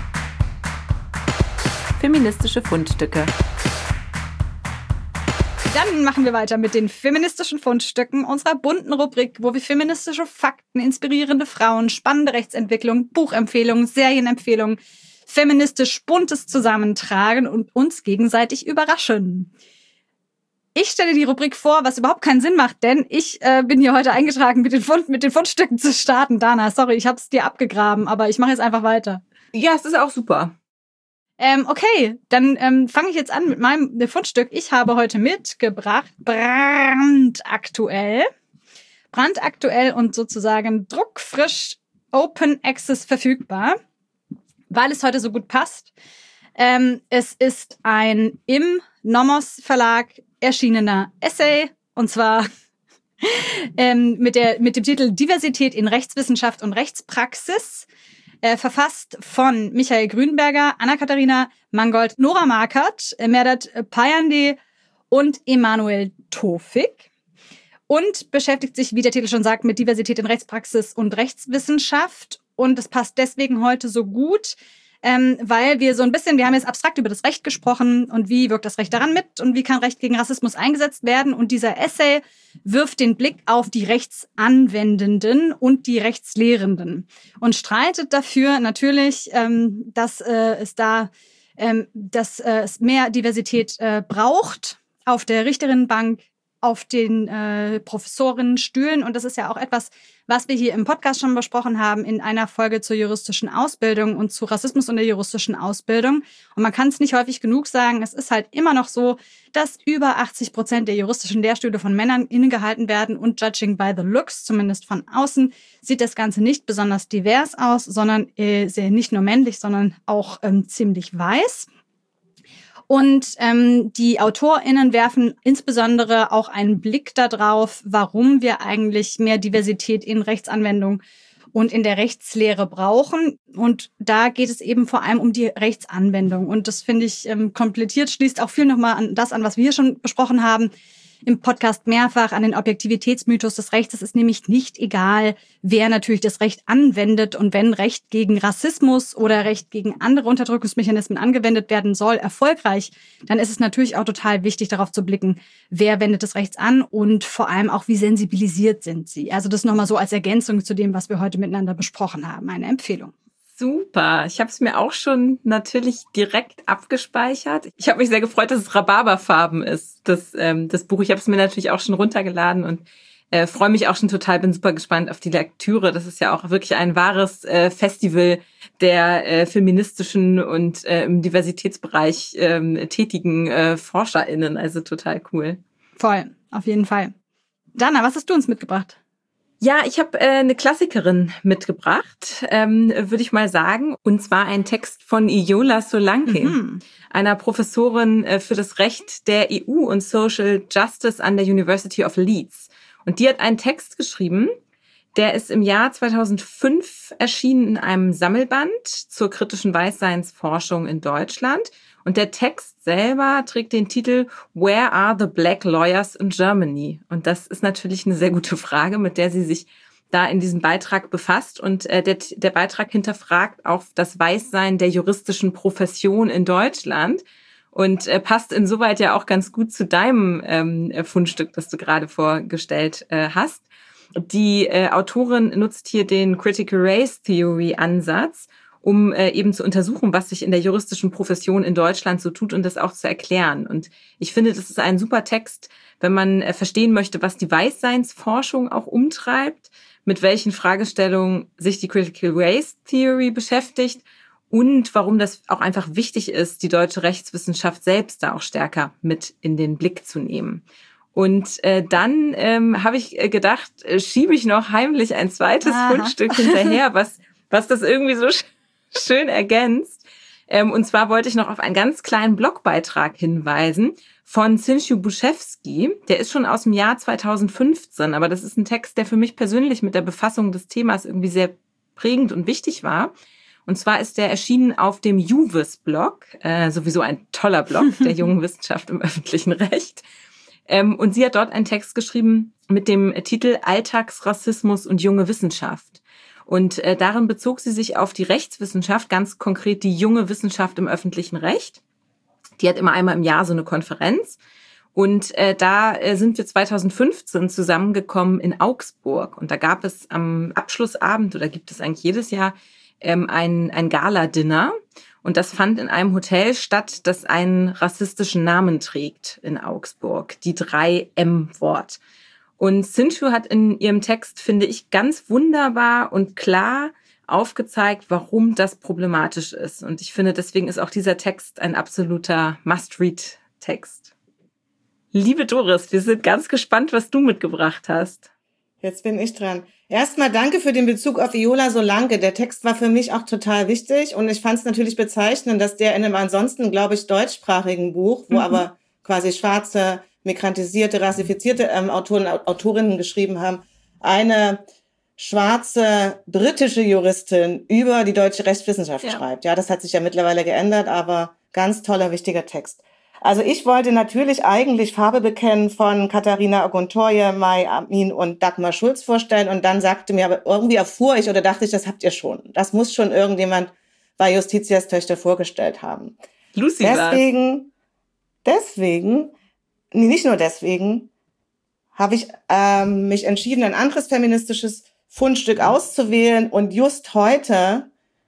Feministische Fundstücke. Dann machen wir weiter mit den feministischen Fundstücken unserer bunten Rubrik, wo wir feministische Fakten, inspirierende Frauen, spannende Rechtsentwicklung, Buchempfehlungen, Serienempfehlungen, feministisch Buntes zusammentragen und uns gegenseitig überraschen. Ich stelle die Rubrik vor, was überhaupt keinen Sinn macht, denn ich bin hier heute eingetragen, mit den Fundstücken zu starten. Dana, sorry, ich habe es dir abgegraben, aber ich mache jetzt einfach weiter. Ja, es ist auch super. Okay, dann fange ich jetzt an mit meinem Fundstück. Ich habe heute mitgebracht brandaktuell und sozusagen druckfrisch Open Access verfügbar, weil es heute so gut passt. Es ist ein im Nomos Verlag erschienener Essay, und zwar mit dem Titel Diversität in Rechtswissenschaft und Rechtspraxis. Verfasst von Michael Grünberger, Anna-Katharina Mangold, Nora Markert, Merdat Payande und Emanuel Tofik. Und beschäftigt sich, wie der Titel schon sagt, mit Diversität in Rechtspraxis und Rechtswissenschaft. Und es passt deswegen heute so gut, weil wir haben jetzt abstrakt über das Recht gesprochen und wie wirkt das Recht daran mit und wie kann Recht gegen Rassismus eingesetzt werden. Und dieser Essay wirft den Blick auf die Rechtsanwendenden und die Rechtslehrenden und streitet dafür natürlich, dass es mehr Diversität braucht auf der Richterinnenbank, auf den Professorinnenstühlen. Und das ist ja auch etwas, was wir hier im Podcast schon besprochen haben in einer Folge zur juristischen Ausbildung und zu Rassismus und der juristischen Ausbildung. Und man kann es nicht häufig genug sagen, es ist halt immer noch so, dass über 80% der juristischen Lehrstühle von Männern innegehalten werden und judging by the looks, zumindest von außen, sieht das Ganze nicht besonders divers aus, sondern nicht nur männlich, sondern auch ziemlich weiß. Und die AutorInnen werfen insbesondere auch einen Blick darauf, warum wir eigentlich mehr Diversität in Rechtsanwendung und in der Rechtslehre brauchen. Und da geht es eben vor allem um die Rechtsanwendung. Und das finde ich schließt auch viel nochmal an das an, was wir hier schon besprochen haben im Podcast mehrfach, an den Objektivitätsmythos des Rechts. Es ist nämlich nicht egal, wer natürlich das Recht anwendet. Und wenn Recht gegen Rassismus oder Recht gegen andere Unterdrückungsmechanismen angewendet werden soll, erfolgreich, dann ist es natürlich auch total wichtig, darauf zu blicken, wer wendet das Recht an und vor allem auch, wie sensibilisiert sind sie. Also das nochmal so als Ergänzung zu dem, was wir heute miteinander besprochen haben. Eine Empfehlung. Super. Ich habe es mir auch schon natürlich direkt abgespeichert. Ich habe mich sehr gefreut, dass es Rhabarberfarben ist, das Buch. Ich habe es mir natürlich auch schon runtergeladen und freue mich auch schon total. Bin super gespannt auf die Lektüre. Das ist ja auch wirklich ein wahres Festival der feministischen und im Diversitätsbereich tätigen ForscherInnen. Also total cool. Voll, auf jeden Fall. Dana, was hast du uns mitgebracht? Ja, ich habe eine Klassikerin mitgebracht, würde ich mal sagen. Und zwar ein Text von Iyola Solanke, einer Professorin für das Recht der EU und Social Justice an der University of Leeds. Und die hat einen Text geschrieben, der ist im Jahr 2005 erschienen in einem Sammelband zur kritischen Weißseinsforschung in Deutschland. Und der Text selber trägt den Titel Where are the Black Lawyers in Germany? Und das ist natürlich eine sehr gute Frage, mit der sie sich da in diesem Beitrag befasst. Und der Beitrag hinterfragt auch das Weißsein der juristischen Profession in Deutschland und passt insoweit ja auch ganz gut zu deinem Fundstück, das du gerade vorgestellt hast. Die Autorin nutzt hier den Critical Race Theory Ansatz, um eben zu untersuchen, was sich in der juristischen Profession in Deutschland so tut und das auch zu erklären. Und ich finde, das ist ein super Text, wenn man verstehen möchte, was die Weißseinsforschung auch umtreibt, mit welchen Fragestellungen sich die Critical Race Theory beschäftigt und warum das auch einfach wichtig ist, die deutsche Rechtswissenschaft selbst da auch stärker mit in den Blick zu nehmen. Und dann habe ich gedacht, schiebe ich noch heimlich ein zweites Fundstück hinterher, was das irgendwie so schön ergänzt. Und zwar wollte ich noch auf einen ganz kleinen Blogbeitrag hinweisen von Sinchu Buszewski. Der ist schon aus dem Jahr 2015, aber das ist ein Text, der für mich persönlich mit der Befassung des Themas irgendwie sehr prägend und wichtig war. Und zwar ist der erschienen auf dem Juvis-Blog, sowieso ein toller Blog der jungen Wissenschaft im öffentlichen Recht. Und sie hat dort einen Text geschrieben mit dem Titel Alltagsrassismus und junge Wissenschaft. Und darin bezog sie sich auf die Rechtswissenschaft, ganz konkret die junge Wissenschaft im öffentlichen Recht. Die hat immer einmal im Jahr so eine Konferenz. Und da sind wir 2015 zusammengekommen in Augsburg. Und da gab es am Abschlussabend, oder gibt es eigentlich jedes Jahr, ein Gala-Dinner. Und das fand in einem Hotel statt, das einen rassistischen Namen trägt in Augsburg, die 3M-Wort. Und Sinthu hat in ihrem Text, finde ich, ganz wunderbar und klar aufgezeigt, warum das problematisch ist. Und ich finde, deswegen ist auch dieser Text ein absoluter Must-Read-Text. Liebe Doris, wir sind ganz gespannt, was du mitgebracht hast. Jetzt bin ich dran. Erstmal danke für den Bezug auf Viola Solanke. Der Text war für mich auch total wichtig und ich fand es natürlich bezeichnend, dass der in einem ansonsten, glaube ich, deutschsprachigen Buch, wo aber quasi schwarze, migrantisierte, rassifizierte Autoren und Autorinnen geschrieben haben, eine schwarze britische Juristin über die deutsche Rechtswissenschaft schreibt. Ja, das hat sich ja mittlerweile geändert, aber ganz toller, wichtiger Text. Also ich wollte natürlich eigentlich Farbe bekennen von Katharina Oguntoye, Mai Amin und Dagmar Schulz vorstellen und dann sagte mir, aber irgendwie erfuhr ich oder dachte ich, das habt ihr schon. Das muss schon irgendjemand bei Justitias Töchter vorgestellt haben. Lucy nicht nur deswegen, habe ich mich entschieden, ein anderes feministisches Fundstück auszuwählen und just heute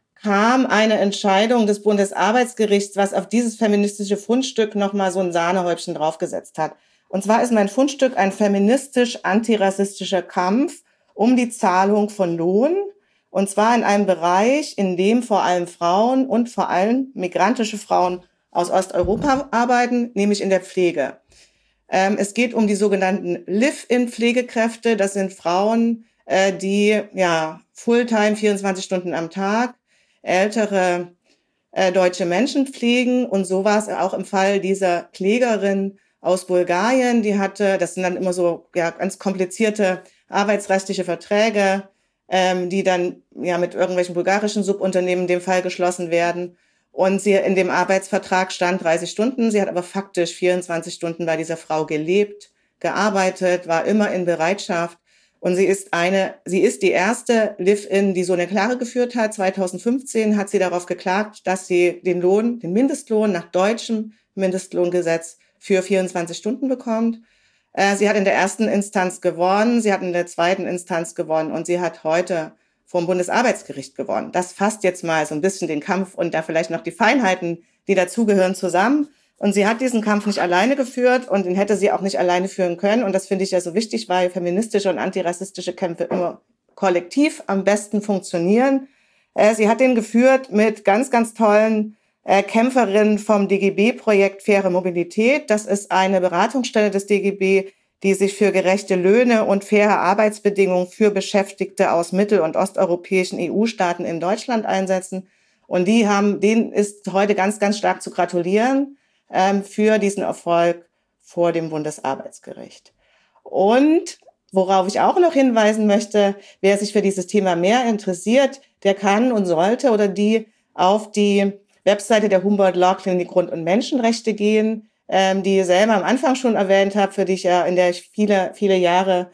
kam eine Entscheidung des Bundesarbeitsgerichts, was auf dieses feministische Fundstück nochmal so ein Sahnehäubchen draufgesetzt hat. Und zwar ist mein Fundstück ein feministisch-antirassistischer Kampf um die Zahlung von Lohn. Und zwar in einem Bereich, in dem vor allem Frauen und vor allem migrantische Frauen aus Osteuropa arbeiten, nämlich in der Pflege. Es geht um die sogenannten Live-in-Pflegekräfte. Das sind Frauen, die Fulltime 24 Stunden am Tag ältere deutsche Menschen pflegen. Und so war es auch im Fall dieser Pflegerin aus Bulgarien. Die hatte, das sind dann immer so ganz komplizierte arbeitsrechtliche Verträge, die dann mit irgendwelchen bulgarischen Subunternehmen in dem Fall geschlossen werden. Und sie in dem Arbeitsvertrag stand 30 Stunden. Sie hat aber faktisch 24 Stunden bei dieser Frau gelebt, gearbeitet, war immer in Bereitschaft. Und sie ist die erste Live-In, die so eine Klage geführt hat. 2015 hat sie darauf geklagt, dass sie den Mindestlohn nach deutschem Mindestlohngesetz für 24 Stunden bekommt. Sie hat in der ersten Instanz gewonnen, sie hat in der zweiten Instanz gewonnen und sie hat heute vom Bundesarbeitsgericht gewonnen. Das fasst jetzt mal so ein bisschen den Kampf und da vielleicht noch die Feinheiten, die dazugehören, zusammen. Und sie hat diesen Kampf nicht alleine geführt und den hätte sie auch nicht alleine führen können. Und das finde ich ja so wichtig, weil feministische und antirassistische Kämpfe immer kollektiv am besten funktionieren. Sie hat den geführt mit ganz, ganz tollen Kämpferinnen vom DGB-Projekt Faire Mobilität. Das ist eine Beratungsstelle des DGB, die sich für gerechte Löhne und faire Arbeitsbedingungen für Beschäftigte aus mittel- und osteuropäischen EU-Staaten in Deutschland einsetzen. Und denen ist heute ganz, ganz stark zu gratulieren für diesen Erfolg vor dem Bundesarbeitsgericht. Und worauf ich auch noch hinweisen möchte, wer sich für dieses Thema mehr interessiert, der kann und sollte oder die auf die Webseite der Humboldt Law Clinic Grund- und Menschenrechte gehen, die ich selber am Anfang schon erwähnt habe, in der ich viele, viele Jahre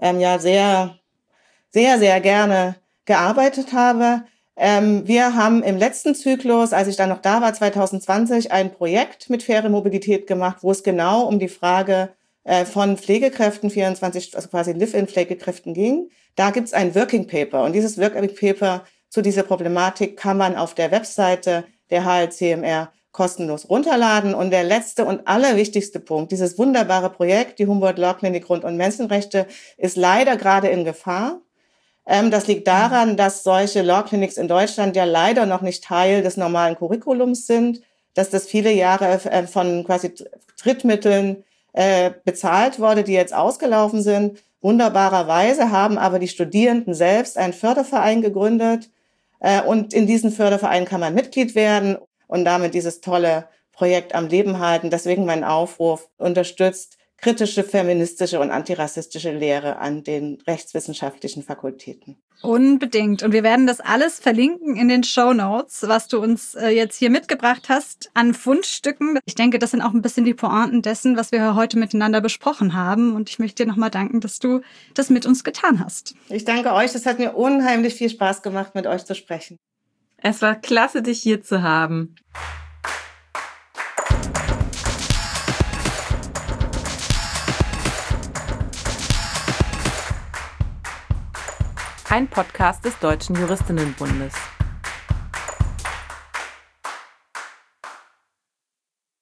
sehr, sehr, sehr gerne gearbeitet habe. Wir haben im letzten Zyklus, als ich dann noch da war, 2020, ein Projekt mit Faire Mobilität gemacht, wo es genau um die Frage von Pflegekräften, 24, also quasi Live-in-Pflegekräften ging. Da gibt's ein Working Paper und dieses Working Paper zu dieser Problematik kann man auf der Webseite der HLCMR kostenlos runterladen. Und der letzte und allerwichtigste Punkt, dieses wunderbare Projekt, die Humboldt Law Clinic Grund- und Menschenrechte, ist leider gerade in Gefahr. Das liegt daran, dass solche Law Clinics in Deutschland ja leider noch nicht Teil des normalen Curriculums sind, dass das viele Jahre von quasi Drittmitteln bezahlt wurde, die jetzt ausgelaufen sind. Wunderbarerweise haben aber die Studierenden selbst einen Förderverein gegründet und in diesen Förderverein kann man Mitglied werden und damit dieses tolle Projekt am Leben halten. Deswegen mein Aufruf: Unterstützt kritische feministische und antirassistische Lehre an den rechtswissenschaftlichen Fakultäten. Unbedingt. Und wir werden das alles verlinken in den Shownotes, was du uns jetzt hier mitgebracht hast an Fundstücken. Ich denke, das sind auch ein bisschen die Pointen dessen, was wir heute miteinander besprochen haben. Und ich möchte dir nochmal danken, dass du das mit uns getan hast. Ich danke euch. Es hat mir unheimlich viel Spaß gemacht, mit euch zu sprechen. Es war klasse, dich hier zu haben. kein Podcast des Deutschen Juristinnenbundes.